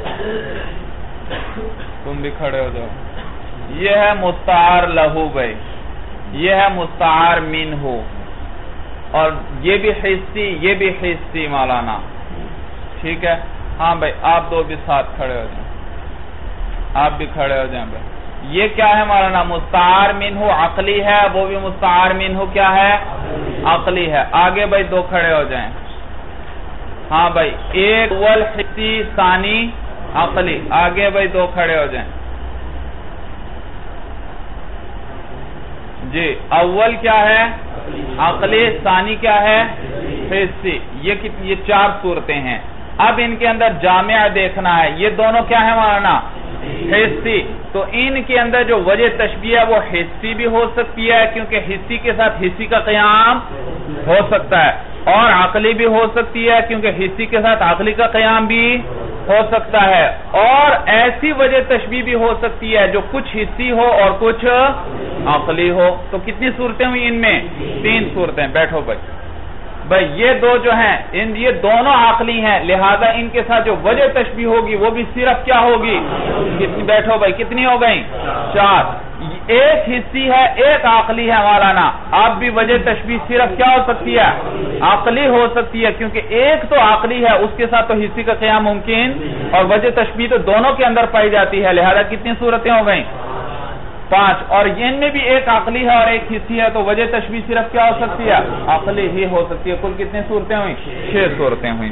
تم بھی کھڑے ہو جاؤ۔ یہ ہے مستعار لہو بھائی، یہ ہے مستعار منہ، اور یہ بھی حسی، یہ بھی حسی مولانا، ٹھیک ہے؟ ہاں بھائی آپ دو بھی ساتھ کھڑے ہو جائیں، آپ بھی کھڑے ہو جائیں بھائی۔ یہ کیا ہے مولانا؟ مستعار منہ عقلی ہے، وہ بھی مستعار منہ کیا ہے؟ عقلی ہے۔ آگے بھائی دو کھڑے ہو جائیں۔ ہاں بھائی، ایک اول حسی، ثانی عقلی، آگے بھائی دو کھڑے ہو جائیں۔ جی اول کیا ہے؟ عقلی، ثانی کیا ہے؟ حسی۔ یہ یہ چار صورتیں ہیں۔ اب ان کے اندر جامع دیکھنا ہے، یہ دونوں کیا ہے مولانا؟ حسی۔ تو ان کے اندر جو وجہ تشبیہ ہے وہ حسی بھی ہو سکتی ہے، کیونکہ حسی کے ساتھ حسی کا قیام ہو سکتا ہے، اور عقلی بھی ہو سکتی ہے کیونکہ حسی کے ساتھ عقلی کا قیام بھی ہو سکتا ہے، اور ایسی وجہ تشبیہ بھی ہو سکتی ہے جو کچھ حسی ہو اور کچھ عقلی ہو۔ تو کتنی صورتیں ہوئی ان میں؟ تین صورتیں۔ بیٹھو بھائی، بھائی یہ دو جو ہیں ان یہ دونوں عقلی ہیں، لہذا ان کے ساتھ جو وجہ تشبیہ ہوگی وہ بھی صرف کیا ہوگی؟ کتنی؟ بیٹھو بھائی، کتنی ہو گئیں؟ چار۔ ایک حسی ہے، ایک عقلی ہے مولانا، اب بھی وجہ تشبیہ صرف کیا ہو سکتی ہے؟ عقلی ہو سکتی ہے، کیونکہ ایک تو عقلی ہے، اس کے ساتھ تو حسی کا قیام ممکن، اور وجہ تشبیہ تو دونوں کے اندر پائی جاتی ہے، لہذا کتنی صورتیں ہو گئیں؟ پانچ۔ اور ان میں بھی ایک عقلی ہے اور ایک حسی ہے، تو وجہ تشبیہ صرف کیا ہو سکتی ہے؟ عقلی ہی ہو سکتی ہے۔ کل کتنی صورتیں ہوئیں؟ چھ صورتیں ہوئیں۔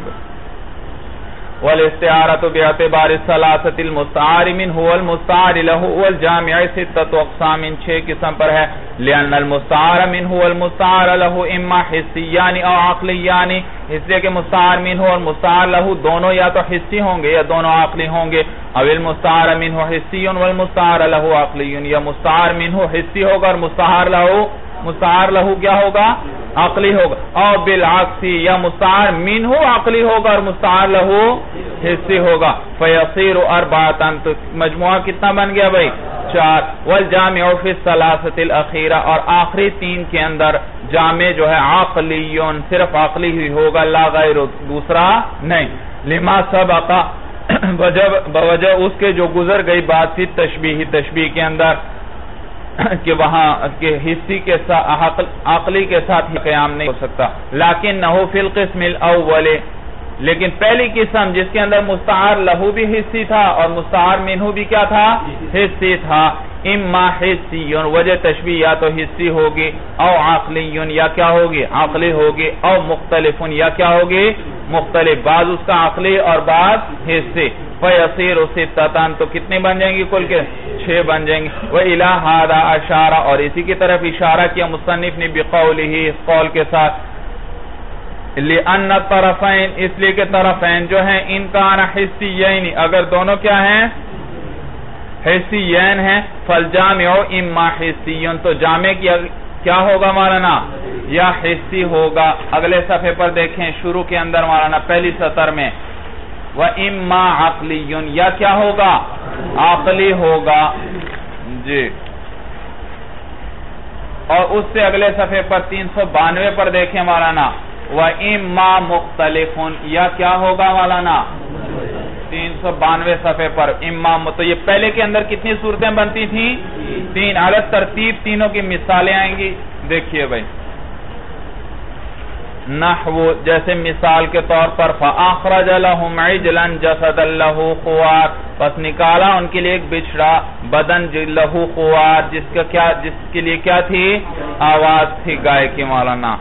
والاستعارة باعتبار الثلاثة المستعار منه والمستعار له والجامع ستة اقسام، چھ قسم پر ہے۔ لأن المستعار منه والمستعار له اما حسیان او عقلیان، اس لیے کہ مستعار منه اور مستعار له دونوں یا تو حسی ہوں گے یا دونوں عقلی ہوں گے، او المستعار منه حسی والمستعار له عقلی، یا مستعار منه حسی ہوگا اور مستعار له مستعار لہو کیا ہوگا؟ عقلی ہوگا، اور بالعکس یا مستعار منہ عقلی ہوگا اور مستعار لہو حسی ہوگا۔ فیصیر اربعۃ، تو مجموعہ کتنا بن گیا بھائی؟ چار۔ والجامع فی الثلاثۃ الاخیرہ، اور آخری تین کے اندر جامع جو ہے عقلی، صرف عقلی ہی ہوگا، لا غیر، دوسرا نہیں۔ لما سبق، بوجہ اس کے جو گزر گئی بات تھی تشبیہ، تشبیہ کے اندر کہ وہاں کے حصی کے ساتھ عقلی کے ساتھ قیام نہیں ہو سکتا. لیکنہ فی القسم الاول، لیکن پہلی قسم جس کے اندر مستعار لہو بھی حصی تھا اور مستعار منہو بھی کیا تھا؟ حصی تھا. اما حصی، وجہ تشبیہ یا تو حصی ہوگی، او عقلی یا کیا ہوگی؟ عقلی ہوگی، او مختلف یا کیا ہوگی؟ مختلف، بعض اس کا عقلی اور بعض حصی. فیصیر ستتن، تو کتنی بن جائیں گی کل کے؟ چھ بن جائیں گے. وَإِلَى هَذَا اشارہ، اور اسی کی طرف اشارہ کیا مصنف نے بقولہ، اس قول کے ساتھ. لِأَنَّ الطَّرَفَيْن، اس لیے کہ طرفین جو ہیں ان کان حصیین، اگر دونوں کیا ہیں؟ حصیین ہیں. فالجامع اما حصیون، تو جامع کیا ہوگا مولانا؟ یا حصی ہوگا. اگلے صفحے پر دیکھیں شروع کے اندر مولانا پہلی سطر میں وَإِمَّا عَقْلِيٌ، یا کیا ہوگا؟ عقلی ہوگا. جی، اور اس سے اگلے صفحے پر تین سو بانوے پر دیکھیں مولانا وَإِمَّا مُخْتَلِفٌ، یا کیا ہوگا مولانا؟ تین سو بانوے صفحے پر امام. تو یہ پہلے کے اندر کتنی صورتیں بنتی تھیں؟ تین. اعلیٰ ترتیب تینوں کی مثالیں آئیں گی. دیکھیے بھائی، نحو، جیسے مثال کے طور پر فَأَخْرَجَ لَهُمْ عِجْلًا جَسَدًا لَهُ خُوَارٌ، پس نکالا ان کے لیے ایک بچڑا بدن لہو خوار، جس کا کیا جس کے لیے کیا تھی؟ آواز تھی گائے کی مولانا.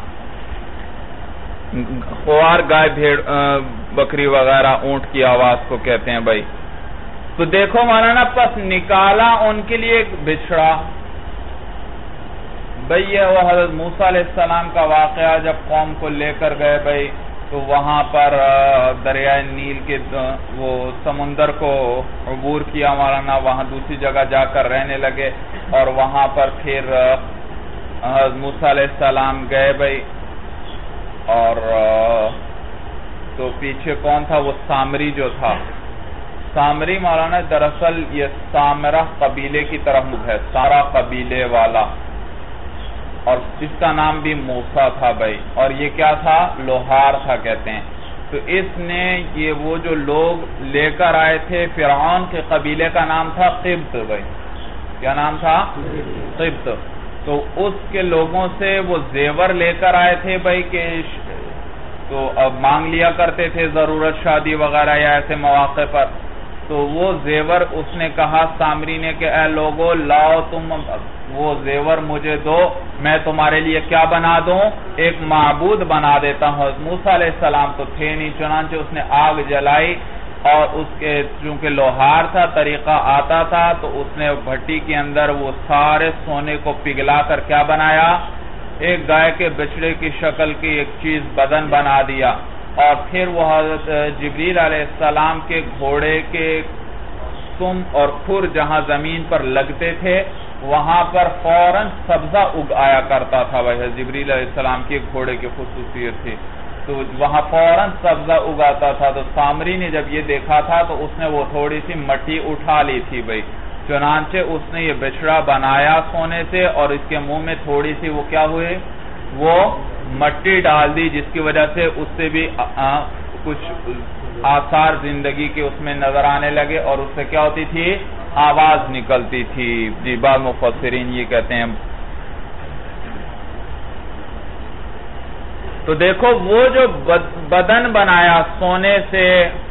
خوار گائے بھیڑ بکری وغیرہ اونٹ کی آواز کو کہتے ہیں بھائی. تو دیکھو مولانا، پس نکالا ان کے لیے ایک بچڑا. بھئی یہ وہ حضرت موسیٰ علیہ السلام کا واقعہ، جب قوم کو لے کر گئے بھئی تو وہاں پر دریائے نیل کے وہ سمندر کو عبور کیا مولانا، وہاں دوسری جگہ جا کر رہنے لگے، اور وہاں پر پھر حضرت موسیٰ علیہ السلام گئے بھئی. اور تو پیچھے کون تھا؟ وہ سامری جو تھا. سامری مولانا دراصل یہ سامرہ قبیلے کی طرف ہے، سارا قبیلے والا، اور اس کا نام بھی موسیٰ تھا بھائی. اور یہ کیا تھا؟ لوہار تھا کہتے ہیں. تو اس نے یہ وہ جو لوگ لے کر آئے تھے، فرعون کے قبیلے کا نام تھا قبط بھائی. کیا نام تھا؟ قبط. تو اس کے لوگوں سے وہ زیور لے کر آئے تھے بھائی، کہ تو اب مانگ لیا کرتے تھے ضرورت شادی وغیرہ یا ایسے مواقع پر. تو وہ زیور اس نے کہا سامری نے کہ اے لوگو لاؤ تم وہ زیور مجھے دو، میں تمہارے لیے کیا بنا دوں؟ ایک معبود بنا دیتا ہوں. موسیٰ علیہ السلام تو تھے نہیں، چنانچہ اس نے آگ جلائی، اور اس کے چونکہ لوہار تھا، طریقہ آتا تھا، تو اس نے بھٹی کے اندر وہ سارے سونے کو پگھلا کر کیا بنایا؟ ایک گائے کے بچڑے کی شکل کی ایک چیز بدن بنا دیا. اور پھر وہ حضرت جبریل علیہ السلام کے گھوڑے کے سم اور کھر جہاں زمین پر لگتے تھے، وہاں پر فوراً سبزہ اگ آیا کرتا تھا. وہ جبریل علیہ السلام کے گھوڑے کی خصوصیت تھی، تو وہاں فوراً سبزہ اگاتا تھا. تو سامری نے جب یہ دیکھا تھا تو اس نے وہ تھوڑی سی مٹی اٹھا لی تھی بھائی. چنانچہ اس نے یہ بچڑا بنایا سونے سے، اور اس کے منہ میں تھوڑی سی وہ کیا ہوئے؟ وہ مٹی ڈال دی، جس کی وجہ سے اس سے بھی کچھ آثار زندگی کے اس میں نظر آنے لگے، اور اس سے کیا ہوتی تھی؟ آواز نکلتی تھی. جی، بعض مفسرین یہ کہتے ہیں. تو دیکھو وہ جو بدن بنایا سونے سے،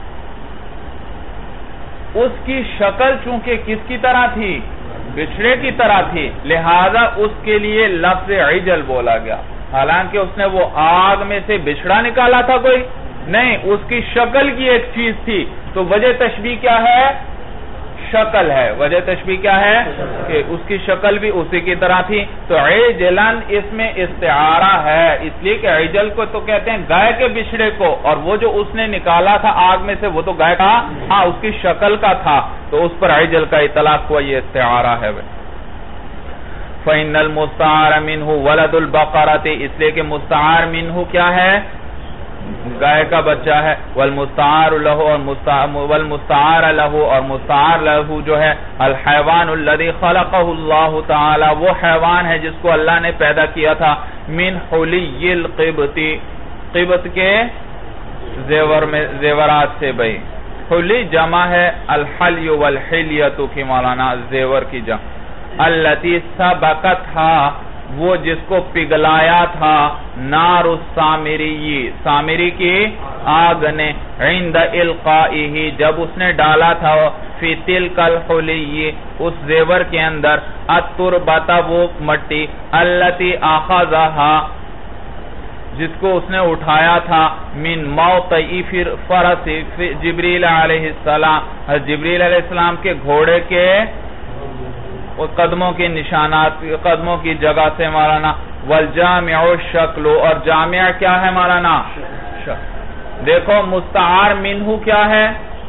اس کی شکل چونکہ کس کی طرح تھی؟ بچڑے کی طرح تھی، لہذا اس کے لیے لفظ عجل بولا گیا. حالانکہ اس نے وہ آگ میں سے بچڑا نکالا تھا کوئی نہیں، اس کی شکل کی ایک چیز تھی. تو وجہ تشبیہ کیا ہے؟ شکل ہے. وجہ تشبیہ کیا ہے؟ کہ اس کی شکل بھی اسی کی طرح تھی. تو عجلن اس میں استعارہ ہے، اس لیے کہ عجل کو تو کہتے ہیں گائے کے بچڑے کو، اور وہ جو اس نے نکالا تھا آگ میں سے وہ تو گائے کا ہاں اس کی شکل کا تھا، تو اس پر عجل کا اطلاق ہوا. یہ استعارہ ہے. فَإِنَّ الْمُسْتَعَارَ مِنْهُ وَلَدُ الْبَقَرَةِ، اس لیے کہ مستعار منہ کیا ہے؟ گائے کا بچہ ہے. والمستعار له والمستعار له اور مستعار له جو ہے الحیوان الذي خلقه اللہ تعالی، وہ حیوان ہے جس کو اللہ نے پیدا کیا تھا. من حلی القبط، قبط کے زیور میں زیورات سے. بھئی حلی جمع ہے الحلی والحلیت کی مولانا زیور کی جمع. التی سبقتھا وہ جس کو پگلایا تھا نار السامری سامری کی آگ نے عند القائہ جب اس نے ڈالا تھا فی تلک الحلی اس زیور کے اندر التربۃ وہ مٹی التی اخذھا جس کو اس نے اٹھایا تھا من موطئ فرس جبریل علیہ السلام جبریل علیہ السلام کے گھوڑے کے قدموں کے نشانات قدموں کی جگہ سے مولانا والجامع الشکل اور جامع کیا ہے مولانا دیکھو مستعار منہ کیا ہے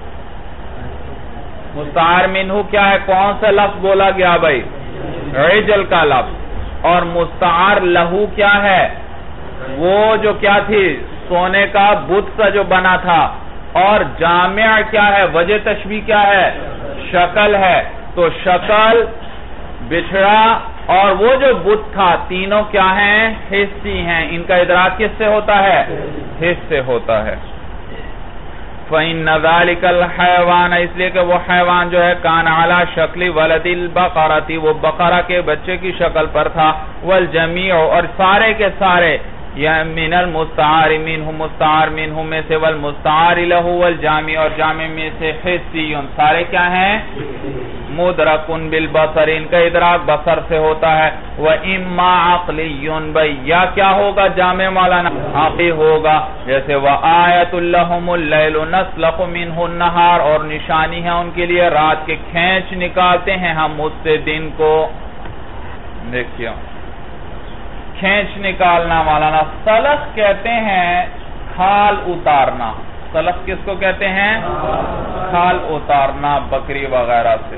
مستعار منہ کیا ہے کون سا لفظ بولا گیا بھائی عجل کا لفظ اور مستعار لہو کیا ہے وہ جو کیا تھی سونے کا بت سا جو بنا تھا اور جامع کیا ہے وجہ تشبیہ کیا ہے شکل ہے تو شکل بچھڑا اور وہ جو بت تھا تینوں کیا ہیں حصی ہیں ان کا ادراک کس سے ہوتا ہے حص سے ہوتا ہے فَإِنَّ ذَلِكَ الْحَيْوَانَ اس لیے کہ وہ حیوان جو ہے کان علی شکل ولد البقرۃ وہ بقرہ کے بچے کی شکل پر تھا والجمیع اور سارے کے سارے یا من المستعار منہ مستعار منہ میں سے والمستعار لہ والجامع اور جامع میں سے حسیون سارے کیا ہیں مدرکن بالبصر ان کا ادراک بصر سے ہوتا ہے وَإِمَّا عَقْلِيٌّ بھئی یا کیا ہوگا جامع مولانا عقلی ہوگا جیسے وَآیَةٌ لَهُمُ اللَّيْلُ نَسْلَخُ مِنْهُ النَّهَارِ اور نشانی ہے ان کے لیے رات کے کھینچ نکالتے ہیں ہم اس سے دن کو دیکھئے کھینچ نکالنا مولانا سلخ کہتے ہیں کھال اتارنا سلخ کس کو کہتے ہیں کھال اتارنا بکری وغیرہ سے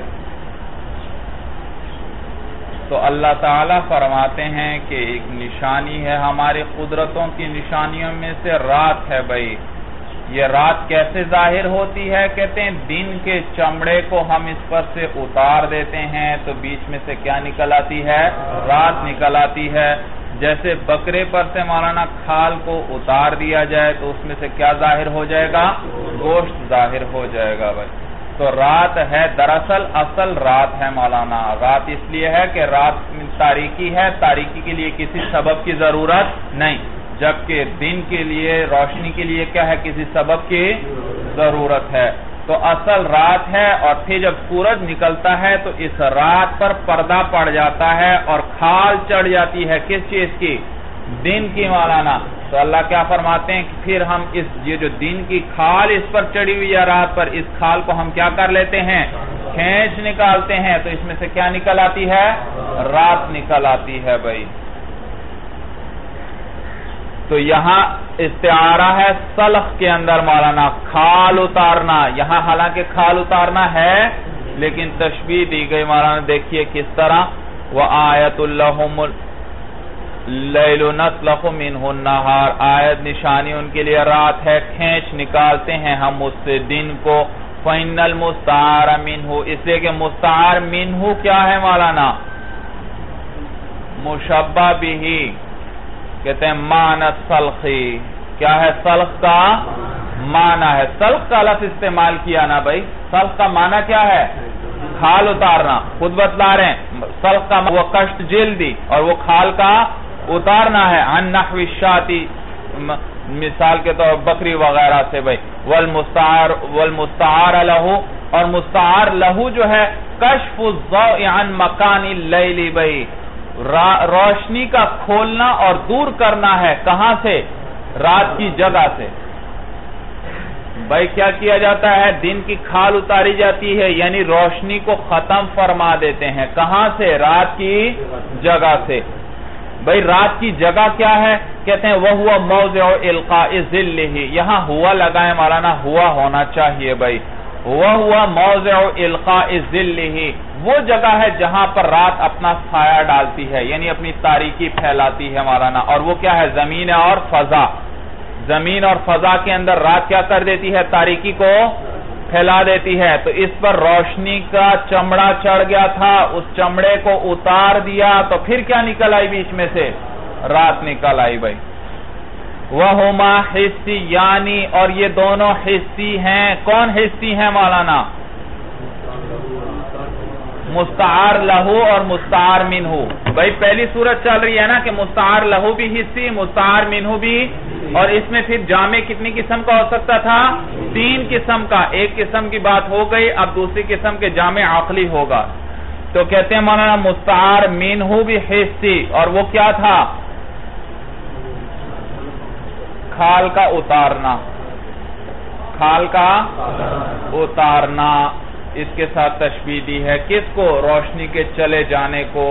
تو اللہ تعالیٰ فرماتے ہیں کہ ایک نشانی ہے ہماری قدرتوں کی نشانیوں میں سے رات ہے بھائی یہ رات کیسے ظاہر ہوتی ہے کہتے ہیں دن کے چمڑے کو ہم اس پر سے اتار دیتے ہیں تو بیچ میں سے کیا نکل آتی ہے رات نکل آتی ہے جیسے بکرے پر سے مولانا کھال کو اتار دیا جائے تو اس میں سے کیا ظاہر ہو جائے گا گوشت ظاہر ہو جائے گا بھائی تو رات ہے دراصل اصل رات ہے مولانا رات اس لیے ہے کہ رات تاریکی ہے تاریکی کے لیے کسی سبب کی ضرورت نہیں جبکہ دن کے لیے روشنی کے لیے کیا ہے کسی سبب کی ضرورت ہے تو اصل رات ہے اور پھر جب سورج نکلتا ہے تو اس رات پر پردہ پڑ جاتا ہے اور کھال چڑھ جاتی ہے کس چیز کی دن کی مولانا تو اللہ کیا فرماتے ہیں کہ پھر ہم اس یہ جو دن کی کھال اس پر چڑھی ہوئی ہے رات پر اس کھال کو ہم کیا کر لیتے ہیں کھینچ نکالتے ہیں تو اس میں سے کیا نکل آتی ہے رات نکل آتی ہے بھائی تو یہاں استعارہ ہے سلخ کے اندر مولانا کھال اتارنا یہاں حالانکہ کھال اتارنا ہے لیکن تشبیہ دی گئی مولانا دیکھیے کس طرح وَآیَةٌ لَهُمُ اللَّيْلُ نَسْلَخُ مِنْهُ النَّهَارِ آیت نشانی ان کے لیے رات ہے کھینچ نکالتے ہیں ہم اس سے دن کو فَإِنَّ الْمُسْتَعَارَ مِنْهُ اس لیے کہ مستعار منہ کیا ہے مولانا مشبہ بھی کہتے ہیں معنی سلخی کیا ہے سلخ کا معنی ہے سلخ کا لفظ استعمال کیا نا بھائی سلخ کا معنی کیا ہے کھال اتارنا خود بتلا رہے ہیں سلخ کا وہ کشت جلدی اور وہ کھال کا اتارنا ہے عن نحو الشاتی مثال کے طور بکری وغیرہ سے بھائی والمستعار والمستعار لہو اور مستعار لہو جو ہے کشف الضوء عن مکان اللیل بھائی روشنی کا کھولنا اور دور کرنا ہے کہاں سے رات کی جگہ سے بھائی کیا کیا جاتا ہے دن کی کھال اتاری جاتی ہے یعنی روشنی کو ختم فرما دیتے ہیں کہاں سے رات کی جگہ سے بھائی رات کی جگہ کیا ہے کہتے ہیں وہ ہوا موضع القاء ظلہ یہاں ہوا لگائے مولانا ہوا ہونا چاہیے بھائی وہ ہوا موضع القاء ظلہ وہ جگہ ہے جہاں پر رات اپنا سایہ ڈالتی ہے یعنی اپنی تاریکی پھیلاتی ہے مولانا اور وہ کیا ہے زمین اور فضا زمین اور فضا کے اندر رات کیا کر دیتی ہے تاریکی کو پھیلا دیتی ہے تو اس پر روشنی کا چمڑا چڑھ گیا تھا اس چمڑے کو اتار دیا تو پھر کیا نکل آئی بیچ میں سے رات نکل آئی بھائی وَهُمَا حِسِّ یعنی اور یہ دونوں حصی ہیں کون حصی ہیں مولانا مستعار لہو اور مستعار منہو. بھائی پہلی صورت چل رہی ہے نا کہ مستعار لہو بھی حصی مستعار منہو بھی, اور اس میں پھر جامع کتنی قسم کا ہو سکتا تھا؟ تین قسم کا. ایک قسم کی بات ہو گئی, اب دوسری قسم کے جامع عقلی ہوگا. تو کہتے ہیں مولانا مستعار منہو بھی حصی, اور وہ کیا تھا؟ کھال کا اتارنا, کھال کا اتارنا. اس کے ساتھ تشبیہ دی ہے کس کو؟ روشنی کے چلے جانے کو.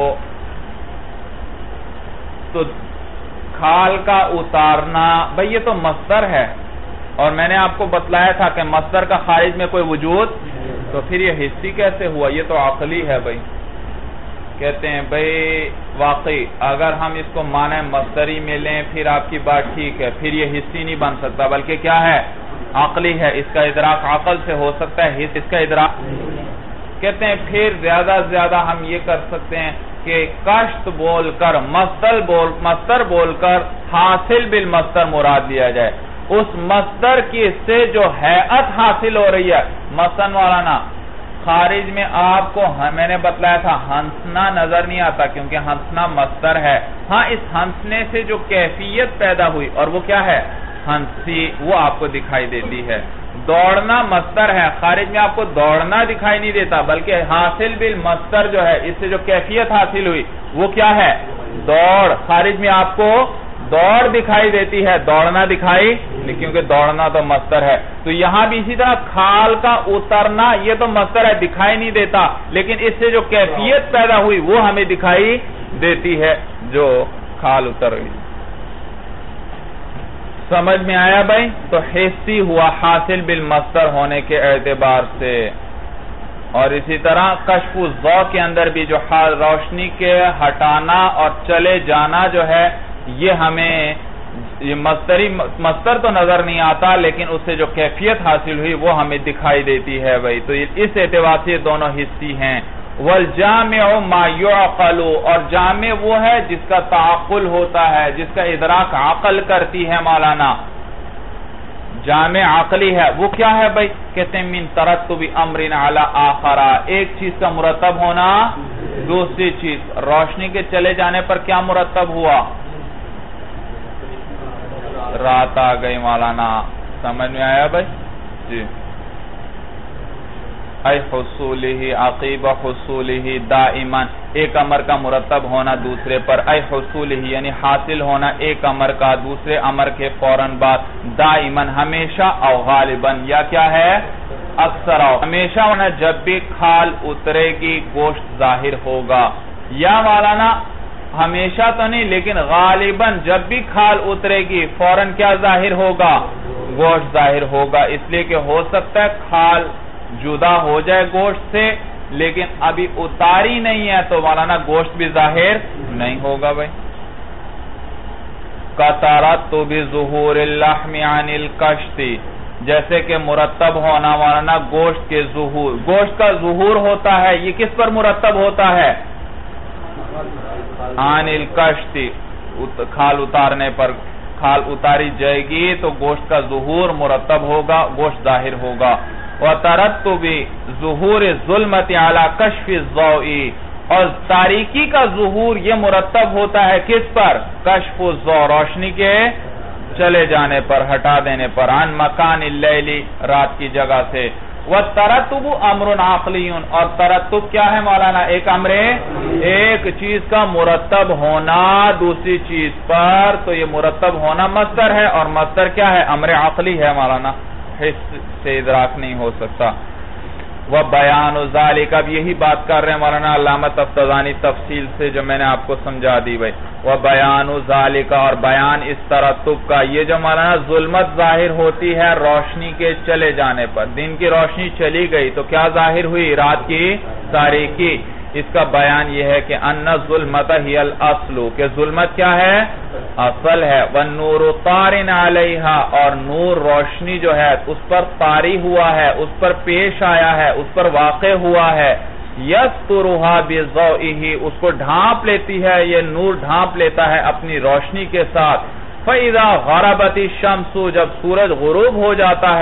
تو کھال کا اتارنا بھئی یہ تو مصدر ہے, اور میں نے آپ کو بتلایا تھا کہ مصدر کا خارج میں کوئی وجود, تو پھر یہ حصی کیسے ہوا؟ یہ تو عقلی ہے بھئی. کہتے ہیں بھئی واقعی اگر ہم اس کو معنی مصدری میں لیں پھر آپ کی بات ٹھیک ہے, پھر یہ حصی نہیں بن سکتا بلکہ کیا ہے؟ عقلی ہے. اس کا ادراک عقل سے ہو سکتا ہے, اس کا ادراک. کہتے ہیں پھر زیادہ زیادہ ہم یہ کر سکتے ہیں کہ کشت بول کر مصدر بول مصدر بول کر حاصل بالمصدر مراد لیا جائے. اس مصدر کی سے جو حیعت حاصل ہو رہی ہے. مثلا مولانا خارج میں آپ کو میں نے بتلایا تھا ہنسنا نظر نہیں آتا کیونکہ ہنسنا مصدر ہے. ہاں اس ہنسنے سے جو کیفیت پیدا ہوئی اور وہ کیا ہے؟ ہنسی, وہ آپ کو دکھائی دیتی ہے. دوڑنا مصدر ہے, خارج میں آپ کو دوڑنا دکھائی نہیں دیتا بلکہ حاصل بالمصدر جو ہے اس سے جو کیفیت حاصل ہوئی وہ کیا ہے؟ دوڑ. خارج میں آپ کو دوڑ دکھائی دیتی ہے, دوڑنا دکھائی نہیں کیونکہ دوڑنا تو مصدر ہے. تو یہاں بھی اسی طرح کھال کا اترنا یہ تو مصدر ہے, دکھائی نہیں دیتا, لیکن اس سے جو کیفیت پیدا ہوئی وہ ہمیں دکھائی دیتی ہے جو کھال اتر ہوئی. سمجھ میں آیا بھائی؟ تو حصی ہوا حاصل بالمصدر ہونے کے اعتبار سے. اور اسی طرح کشف الضوء کے اندر بھی جو حال روشنی کے ہٹانا اور چلے جانا جو ہے یہ ہمیں یہ مصدری مصدر تو نظر نہیں آتا لیکن اس سے جو کیفیت حاصل ہوئی وہ ہمیں دکھائی دیتی ہے بھائی. تو اس اعتبار سے دونوں حصی ہیں. والجامع ما يعقل, اور جامع وہ ہے جس کا تعقل ہوتا ہے, جس کا ادراک عقل کرتی ہے مولانا. جامع عقلی ہے وہ کیا ہے بھائی؟ کہتے ہیں من ترتب امر علی آخر, ایک چیز کا مرتب ہونا دوسری چیز. روشنی کے چلے جانے پر کیا مرتب ہوا؟ رات آ گئی مولانا. سمجھ میں آیا بھائی؟ جی. اے حصولہ عقیب حصولہ دائما, ایک امر کا مرتب ہونا دوسرے پر. اے حصولہ یعنی حاصل ہونا ایک امر کا دوسرے امر کے فوراً بعد. دائما ہمیشہ او غالباً یا کیا ہے؟ اکثر. ہمیشہ ہونا جب بھی کھال اترے گی گوشت ظاہر ہوگا, یا مولانا ہمیشہ تو نہیں لیکن غالباً جب بھی کھال اترے گی فوراً کیا ظاہر ہوگا؟ گوشت ظاہر ہوگا. اس لیے کہ ہو سکتا ہے کھال جدا ہو جائے گوشت سے لیکن ابھی اتاری نہیں ہے تو مولانا گوشت بھی ظاہر نہیں ہوگا بھائی. کَتَرَتُّ بِظُهُورِ اللَّحْمِ عَنِ الْقَشْتِ, جیسے کہ مرتب ہونا مولانا گوشت کے ظہور. گوشت کا ظہور ہوتا ہے یہ کس پر مرتب ہوتا ہے؟ عن القشت, کھال اتارنے پر. کھال اتاری جائے گی تو گوشت کا ظہور مرتب ہوگا, گوشت ظاہر ہوگا. وَتَرَتُّبِ ظُهُورِ الظُّلْمَةِ عَلَى كَشْفِ الضَّوْءِ, اور تاریکی کا ظہور یہ مرتب ہوتا ہے کس پر؟ کشف الضوء, روشنی کے چلے جانے پر, ہٹا دینے پر. عن مکان اللیل, رات کی جگہ سے. وَالتَّرَتُّبُ أَمْرٌ عَقْلِيٌّ, اور ترتب کیا ہے مولانا؟ ایک امر, ایک چیز کا مرتب ہونا دوسری چیز پر. تو یہ مرتب ہونا مصدر ہے اور مصدر کیا ہے؟ امر عقلی ہے مولانا, حس سے ادراک نہیں ہو سکتا. وَبَيَانُ ذَلِكَ, اب یہی بات کر رہے ہیں مولانا علامہ تفتزانی تفصیل سے جو میں نے آپ کو سمجھا دی بھائی. وَبَيَانُ ذَلِكَ, اور بیان اس ترتب کا. یہ جو مولانا ظلمت ظاہر ہوتی ہے روشنی کے چلے جانے پر, دن کی روشنی چلی گئی تو کیا ظاہر ہوئی؟ رات کی تاریکی. اس کا بیان یہ ہے کہ ان الظلمت ہی الاصل, کہ ظلمت کیا ہے؟ اصل ہے. والنور طار علیہا, اور نور روشنی جو ہے اس پر طاری ہوا ہے, اس پر پیش آیا ہے, اس پر واقع ہوا ہے. یسترھا بضوئہ, اس کو ڈھانپ لیتی ہے, یہ نور ڈھانپ لیتا ہے اپنی روشنی کے ساتھ. فَإِذَا غَرَبَتِ الشَّمْسُ, جب سورج غروب ہو جاتا ہے.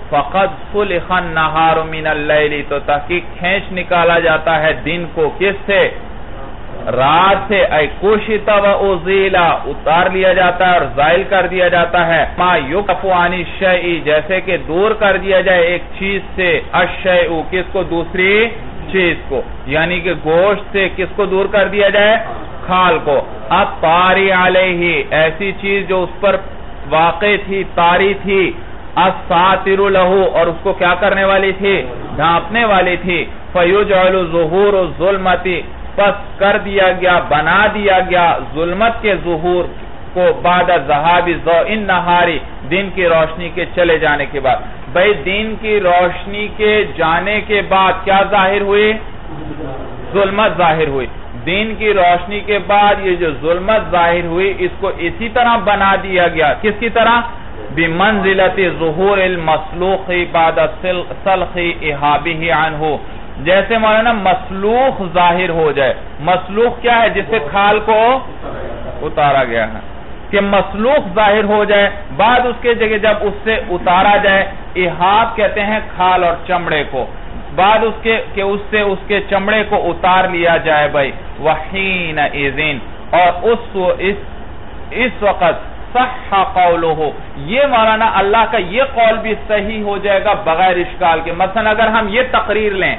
فقد فلخ النہار من اللیل، تو تحقیق کھینچ نکالا جاتا ہے دن کو کس سے؟ رات سے. اے کشت و ازیلا، اتار لیا جاتا ہے اور زائل کر دیا جاتا ہے. ما یکف عن الشیء، جیسے کہ دور کر دیا جائے ایک چیز سے الشیء، کس کو؟ دوسری چیز کو. یعنی کہ گوشت سے کس کو دور کر دیا جائے؟ کھال کو. اب طاری علیہ، ایسی چیز جو اس پر واقع تھی، طاری تھی. الساتر لہو، اور اس کو کیا کرنے والی تھی؟ ڈھانپنے والی تھی. فیجعل ظہور الظلمت، پس کر دیا گیا، بنا دیا گیا ظلمت کے ظہور کو بعد ذہاب ضوء النہار، دن کی روشنی کے چلے جانے کے بعد. بھئی دن کی روشنی کے جانے کے بعد کیا ظاہر ہوئی؟ ظلمت ظاہر ہوئی. دن کی روشنی کے بعد یہ جو ظلمت ظاہر ہوئی، اس کو اسی طرح بنا دیا گیا. کس کی طرح؟ بمنزلت ظہور المسلوخ بعد سلخ احابہ عنہ، جیسے مولانا مسلوخ ظاہر ہو جائے. مسلوخ کیا ہے؟ جس سے کھال کو اتارا گیا ہے، کہ مسلوخ ظاہر ہو جائے. بعد اس کے جگہ جب اس سے اتارا جائے، احاب کہتے ہیں کھال اور چمڑے کو. بعد اس کے کہ اس سے اس کے چمڑے کو اتار لیا جائے. بھائی وحین اذن، اور اس اس اس وقت صح قولہ، یہ مولانا اللہ کا یہ قول بھی صحیح ہو جائے گا بغیر اشکال کے. مثلا اگر ہم یہ تقریر لیں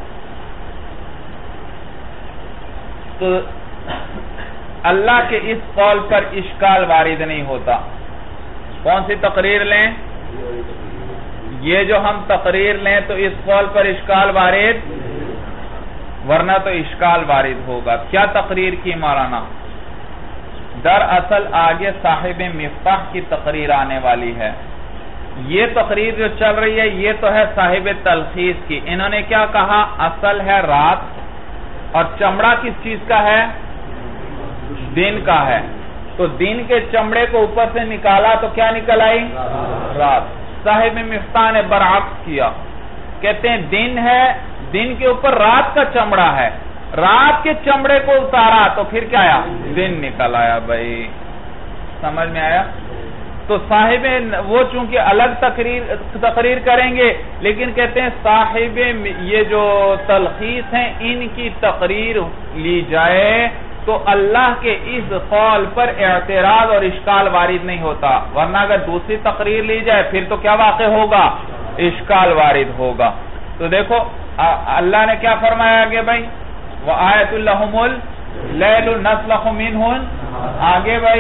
تو اللہ کے اس قول پر اشکال وارد نہیں ہوتا. کون سی تقریر لیں؟ یہ جو ہم تقریر لیں تو اس قول پر اشکال وارد، ورنہ تو اشکال وارد ہوگا. کیا تقریر کی مولانا؟ دراصل آگے صاحب مفتاح کی تقریر آنے والی ہے. یہ تقریر جو چل رہی ہے یہ تو ہے صاحب تلخیص کی. انہوں نے کیا کہا؟ اصل ہے رات، اور چمڑا کس چیز کا ہے؟ دن کا ہے. تو دن کے چمڑے کو اوپر سے نکالا تو کیا نکل آئی؟ رات. صاحب مفتاح نے برعکس کیا، کہتے ہیں دن ہے، دن کے اوپر رات کا چمڑا ہے، رات کے چمڑے کو اتارا تو پھر کیا آیا؟ دن نکل آیا. بھائی سمجھ میں آیا؟ تو صاحب وہ چونکہ الگ تقریر تقریر کریں گے، لیکن کہتے ہیں صاحب یہ جو تلخیص ہیں ان کی تقریر لی جائے تو اللہ کے اس قول پر اعتراض اور اشکال وارد نہیں ہوتا. ورنہ اگر دوسری تقریر لی جائے پھر تو کیا واقع ہوگا؟ اشکال وارد ہوگا. تو دیکھو اللہ نے کیا فرمایا آگے بھائی؟ وَآیَةٌ لَهُمُ اللَّيْلُ نَسْلَخُ مِنْهُ، آگے بھائی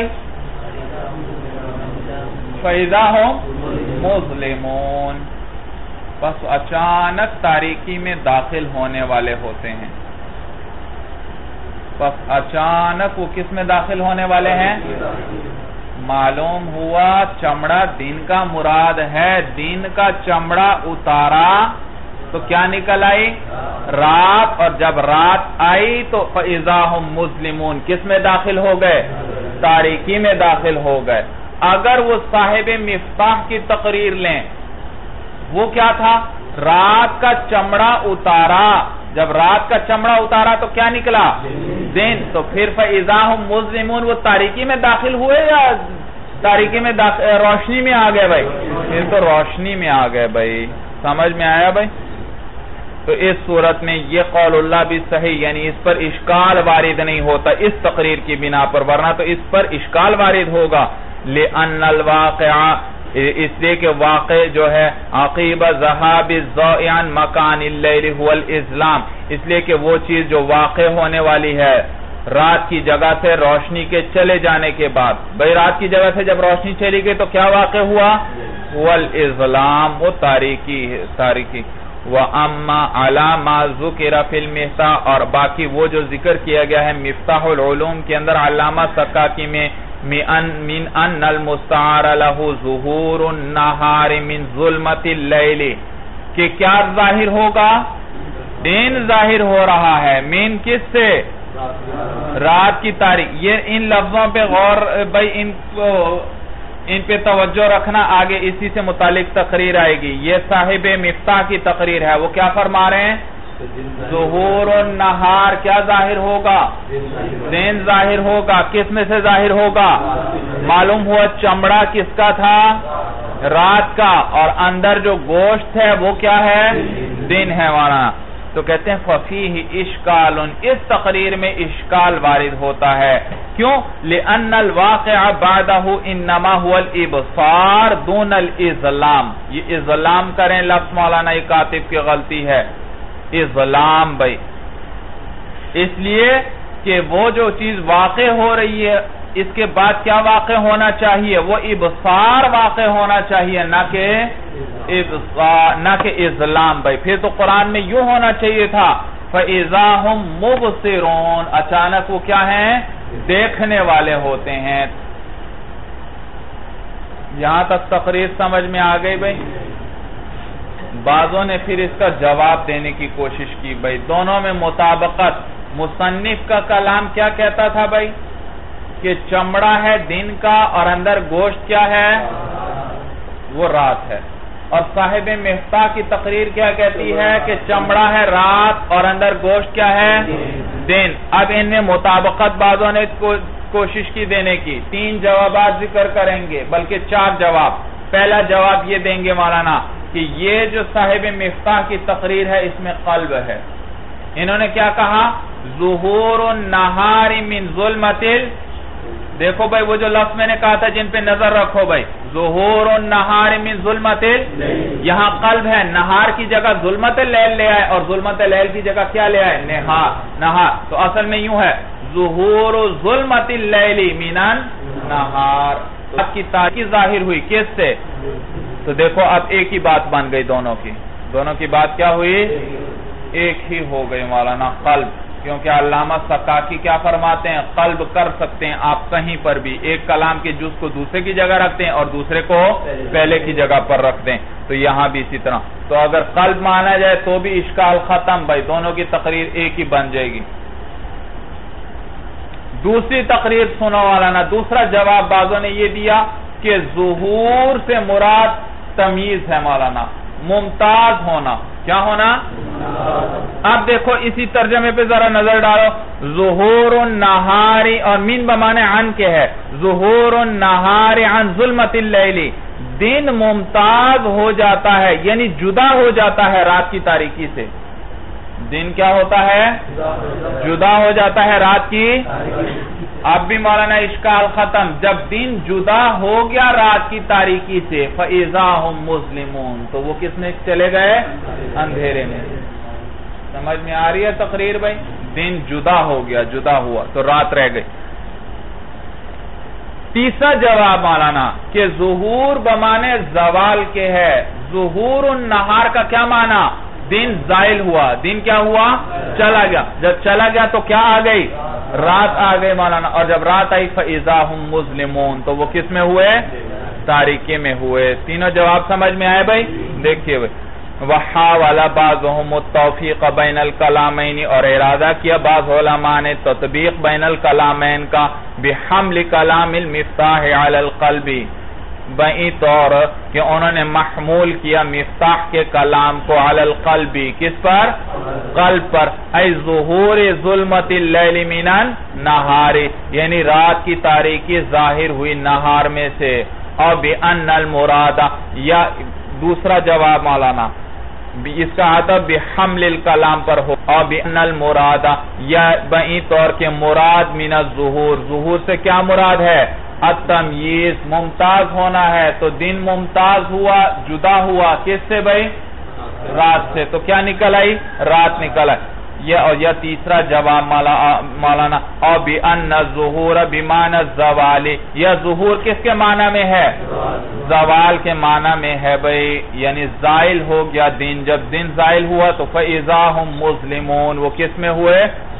فَإِذَا هُمْ مُظْلِمُونَ، بس اچانک تاریکی میں داخل ہونے والے ہوتے ہیں. بس اچانک وہ کس میں داخل ہونے والے ہیں؟ معلوم ہوا چمڑا دن کا مراد ہے. دن کا چمڑا اتارا تو کیا نکل آئی؟ رات. اور جب رات آئی تو فَإِذَا هُمْ مُظْلِمُونَ، کس میں داخل ہو گئے؟ تاریکی میں داخل ہو گئے. اگر وہ صاحب مفتاح کی تقریر لیں، وہ کیا تھا؟ رات کا چمڑا اتارا. جب رات کا چمڑا اتارا تو کیا نکلا؟ دن. تو پھر فَإِذَا هُمْ مُظْلِمُونَ، وہ تاریکی میں داخل ہوئے یا تاریکی میں روشنی میں آ گئے؟ بھائی پھر تو روشنی میں آ گئے. بھائی سمجھ میں آیا بھائی؟ تو اس صورت میں یہ قول اللہ بھی صحیح، یعنی اس پر اشکال وارد نہیں ہوتا اس تقریر کی بنا پر، ورنہ تو اس پر اشکال وارد ہوگا. لِأَنَّ الْوَاقِعَ، اس لیے کہ واقع جو ہے عقیب ذہاب الضوء عن مکان اللیل هو الاسلام، اس لیے کہ وہ چیز جو واقع ہونے والی ہے رات کی جگہ سے روشنی کے چلے جانے کے بعد. بھئی رات کی جگہ سے جب روشنی چلی گئی تو کیا واقع ہوا؟ هو الاسلام، وہ تاریکی تاریکی. وَأَمَّا عَلَى مَا ذُكِرَ فِي الْمِفْتَاحِ، اور باقی وہ جو ذکر کیا گیا ہے مفتاح العلوم کے اندر علامہ سکاکی میں، من ان المستعار له ظہور النہار من ظلمت اللیل، کہ کیا ظاہر ہوگا؟ دن ظاہر ہو رہا ہے. من کس سے؟ رات کی تاریخ. یہ ان لفظوں پہ غور بھائی ان کو ان پہ توجہ رکھنا، آگے اسی سے متعلق تقریر آئے گی. یہ صاحب مفتاح کی تقریر ہے. وہ کیا فرما رہے ہیں؟ ظہور النہار کیا ظاہر ہوگا؟ دن ظاہر ہوگا. کس میں سے ظاہر ہوگا؟ معلوم ہوا چمڑا کس کا تھا؟ رات کا، اور اندر جو گوشت ہے وہ کیا ہے؟ دن ہے مولانا. تو کہتے ہیں فَفِيهِ إِشْكَالٌ، اس تقریر میں اشکال وارد ہوتا ہے. کیوں؟ لِأَنَّ الْوَاقِعَ بَعْدَهُ إِنَّمَا هُوَ الْإِبْصَارُ دُونَ الْإِظْلَامِ. یہ اظلام کریں لفظ مولانا یہ کاتب کی غلطی ہے. اظلام بھائی، اس لیے کہ وہ جو چیز واقع ہو رہی ہے اس کے بعد کیا واقع ہونا چاہیے؟ وہ ابصار واقع ہونا چاہیے، نہ کہ نہ کہ اظلام بھائی. پھر تو قرآن میں یوں ہونا چاہیے تھا فَإِذَا هُمْ مُبْصِرُونَ، اچانک وہ کیا ہیں؟ دیکھنے والے ہوتے ہیں. یہاں تک تقریر سمجھ میں آ گئی بھائی. بعضوں نے پھر اس کا جواب دینے کی کوشش کی بھائی. دونوں میں مطابقت. مصنف کا کلام کیا کہتا تھا بھائی؟ کہ چمڑا ہے دن کا اور اندر گوشت کیا ہے؟ وہ رات ہے. اور صاحب مفتاح کی تقریر کیا کہتی ہے؟ کہ چمڑا ہے رات اور اندر گوشت کیا ہے؟ دن. اب ان میں مطابقت بعضوں نے کوشش کی دینے کی. تین جوابات ذکر کریں گے، بلکہ چار جواب. پہلا جواب یہ دیں گے مولانا کہ یہ جو صاحب مفتاح کی تقریر ہے اس میں قلب ہے. انہوں نے کیا کہا؟ ظہور النہار من ظلمت. دیکھو بھائی وہ جو لفظ میں نے کہا تھا جن پہ نظر رکھو بھائی. ظہور النہار من ظلمت، یہاں قلب ہے. نہار کی جگہ ظلمت اللیل لے آئے اور ظلمت اللیل کی جگہ کیا لے آئے؟ نہار. نہار تو اصل میں یوں ہے ظہور ظلمت اللیل من النہار. اب کی تاریکی ظاہر ہوئی کس سے؟ تو دیکھو اب ایک ہی بات بن گئی دونوں کی. دونوں کی بات کیا ہوئی؟ ایک ہی ہو گئی مولانا، قلب. کیونکہ علامہ سکاکی کیا فرماتے ہیں؟ قلب کر سکتے ہیں آپ کہیں پر بھی. ایک کلام کے جز کو دوسرے کی جگہ رکھتے ہیں اور دوسرے کو پہلے کی جگہ پر رکھتے ہیں. تو یہاں بھی اسی طرح. تو اگر قلب مانا جائے تو بھی اشکال ختم بھائی. دونوں کی تقریر ایک ہی بن جائے گی. دوسری تقریر سنو مولانا. دوسرا جواب بعضوں نے یہ دیا کہ ظہور سے مراد تمیز ہے مولانا، ممتاز ہونا. کیا ہونا؟ اب دیکھو اسی ترجمے پہ ذرا نظر ڈالو. ظہور النہار اور من بمانے عن کے ہے. ظہور النہار عن ظلمت اللیل، دن ممتاز ہو جاتا ہے یعنی جدا ہو جاتا ہے رات کی تاریکی سے. دن کیا ہوتا ہے؟ جدا ہو جاتا ہے رات کی. اب بھی مولانا اشکال ختم. جب دن جدا ہو گیا رات کی تاریکی سے فَإِذَا هُمْ مُظْلِمُونَ، تو وہ کس میں چلے گئے؟ اندھیرے میں. سمجھ میں آ رہی ہے تقریر بھائی؟ دن جدا ہو گیا، جدا ہوا تو رات رہ گئی. تیسرا جواب مولانا کہ ظہور بمانے زوال کے ہے. ظہور النہار کا کیا معنی؟ دن زائل ہوا. دن کیا ہوا؟ چلا گیا. جب چلا گیا تو کیا آ گئی؟ رات آ گئی مولانا. اور جب رات آئی فَإِذَا هُمْ مُظْلِمُونَ، تو وہ کس میں ہوئے؟ تاریکی میں ہوئے. تینوں جواب سمجھ میں آئے بھائی؟ دیکھیے بھائی. وَحَاوَلَ بَعْضُهُمُ التَّوْفِيقَ بَيْنَ الْكَلَامَيْنِ، اور ارادہ کیا بعض علماء نے تطبیق بین الکلامین کا بحمل کلام المفتاح علی القلب، بئی طور کہ انہوں نے محمول کیا مفتاح کے کلام کو علی القلب. کس پر؟ قلب پر. ای ظہور ظلمت اللیل من النہار، یعنی رات کی تاریکی ظاہر ہوئی نہار میں سے. اور بأن المراد، یا دوسرا جواب مولانا اس کا عطف بحمل الکلام پر ہو. اور بأن المراد، یا بئی طور کے مراد من الظہور، ظہور سے کیا مراد ہے؟ التمییز، ممتاز ہونا ہے. تو دن ممتاز ہوا، جدا ہوا کس سے بھائی؟ رات سے. تو کیا نکل آئی؟ رات نکل آئی. یہ اور یہ تیسرا جواب مولانا اور بِأَنَّ الظُّهُورَ بِمَعنَى الزَّوَالِ، یہ ظہور کس کے معنی میں ہے؟ زوال کے معنی میں ہے بھائی، یعنی زائل ہو گیا دن. جب دن زائل ہوا تو فَإِذَا هُمْ مُظْلِمُونَ، وہ کس میں ہوئے؟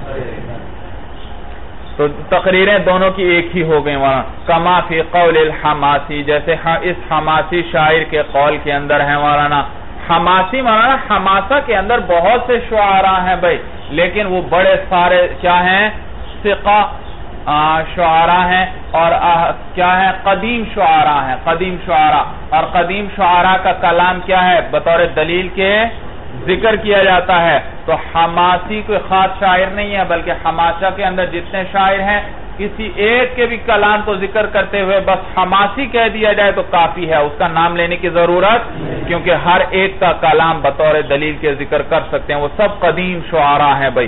تو تقریریں دونوں کی ایک ہی ہو گئی وہاں. کما فی قول الحماسی، جیسے اس حماسی شاعر کے قول کے اندر ہے مولانا. حماسی مولانا حماسہ کے اندر بہت سے شعراء ہیں بھائی، لیکن وہ بڑے سارے کیا ہیں؟ ثقہ شعراء ہیں. اور کیا ہیں؟ قدیم شعراء ہیں. قدیم شعراء، اور قدیم شعراء کا کلام کیا ہے؟ بطور دلیل کے ذکر کیا جاتا ہے. تو حماسی کوئی خاص شاعر نہیں ہے، بلکہ حماسہ کے اندر جتنے شاعر ہیں کسی ایک کے بھی کلام کو ذکر کرتے ہوئے بس حماسی کہہ دیا جائے تو کافی ہے، اس کا نام لینے کی ضرورت، کیونکہ ہر ایک کا کلام بطور دلیل کے ذکر کر سکتے ہیں، وہ سب قدیم شعراء ہیں بھائی۔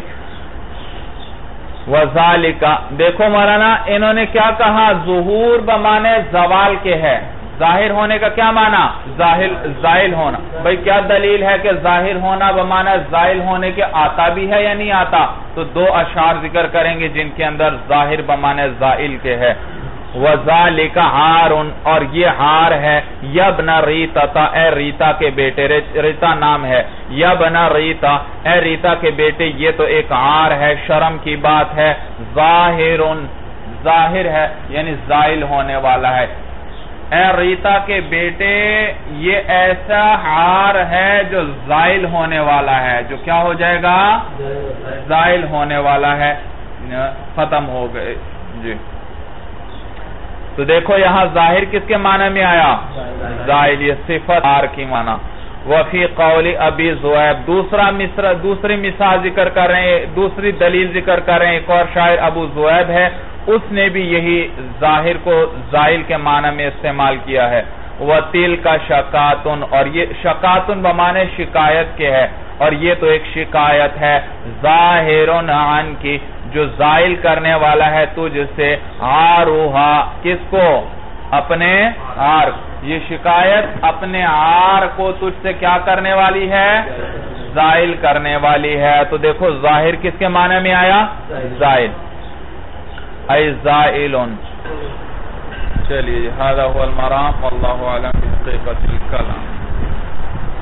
وَذَالِكَ دیکھو مولانا انہوں نے کیا کہا، ظہور بمانے زوال کے ہے، ظاہر ہونے کا کیا معنی، زائل ہونا۔ بھئی کیا دلیل ہے کہ ظاہر ہونا بمعنی زائل ہونے کے آتا بھی ہے یا نہیں آتا؟ تو دو اشعار ذکر کریں گے جن کے اندر ظاہر بمعنی زائل کے ہے۔ وَذَالِكَ عَارٌ اور یہ عار ہے، یبن ریتا اے ریتا کے بیٹے، ریتا نام ہے، یبن ریتا اے ریتا کے بیٹے، یہ تو ایک عار ہے، شرم کی بات ہے، ظاہر ظاہر ہے یعنی زائل ہونے والا ہے۔ اے ریتا کے بیٹے یہ ایسا عار ہے جو زائل ہونے والا ہے، جو کیا ہو جائے گا، زائل ہونے والا ہے، ختم ہو گئے جی۔ تو دیکھو یہاں ظاہر کس کے معنی میں آیا، زائل، یہ صفت عار کی معنی۔ وفی قول ابی زویب دوسرا مصر دوسری مثال ذکر کر رہے ہیں، دوسری دلیل ذکر کر رہے ہیں، ایک اور شاعر ابو زویب ہے، اس نے بھی یہی ظاہر کو زائل کے معنی میں استعمال کیا ہے۔ وَتِلْكَ شَكَاتٌ اور یہ شکاتن بمانے شکایت کے ہے، اور یہ تو ایک شکایت ہے، ظاہرٌ عَنْكِ جو زائل کرنے والا ہے تجھ سے، عَارُهَا کس کو، اپنے عار، یہ شکایت اپنے عار کو تجھ سے کیا کرنے والی ہے، زائل کرنے والی ہے۔ تو دیکھو ظاہر کس کے معنی میں آیا، زائل، اے زائلن۔ چلیے هذا هو المرام والله اعلم بحقیقت الکلام۔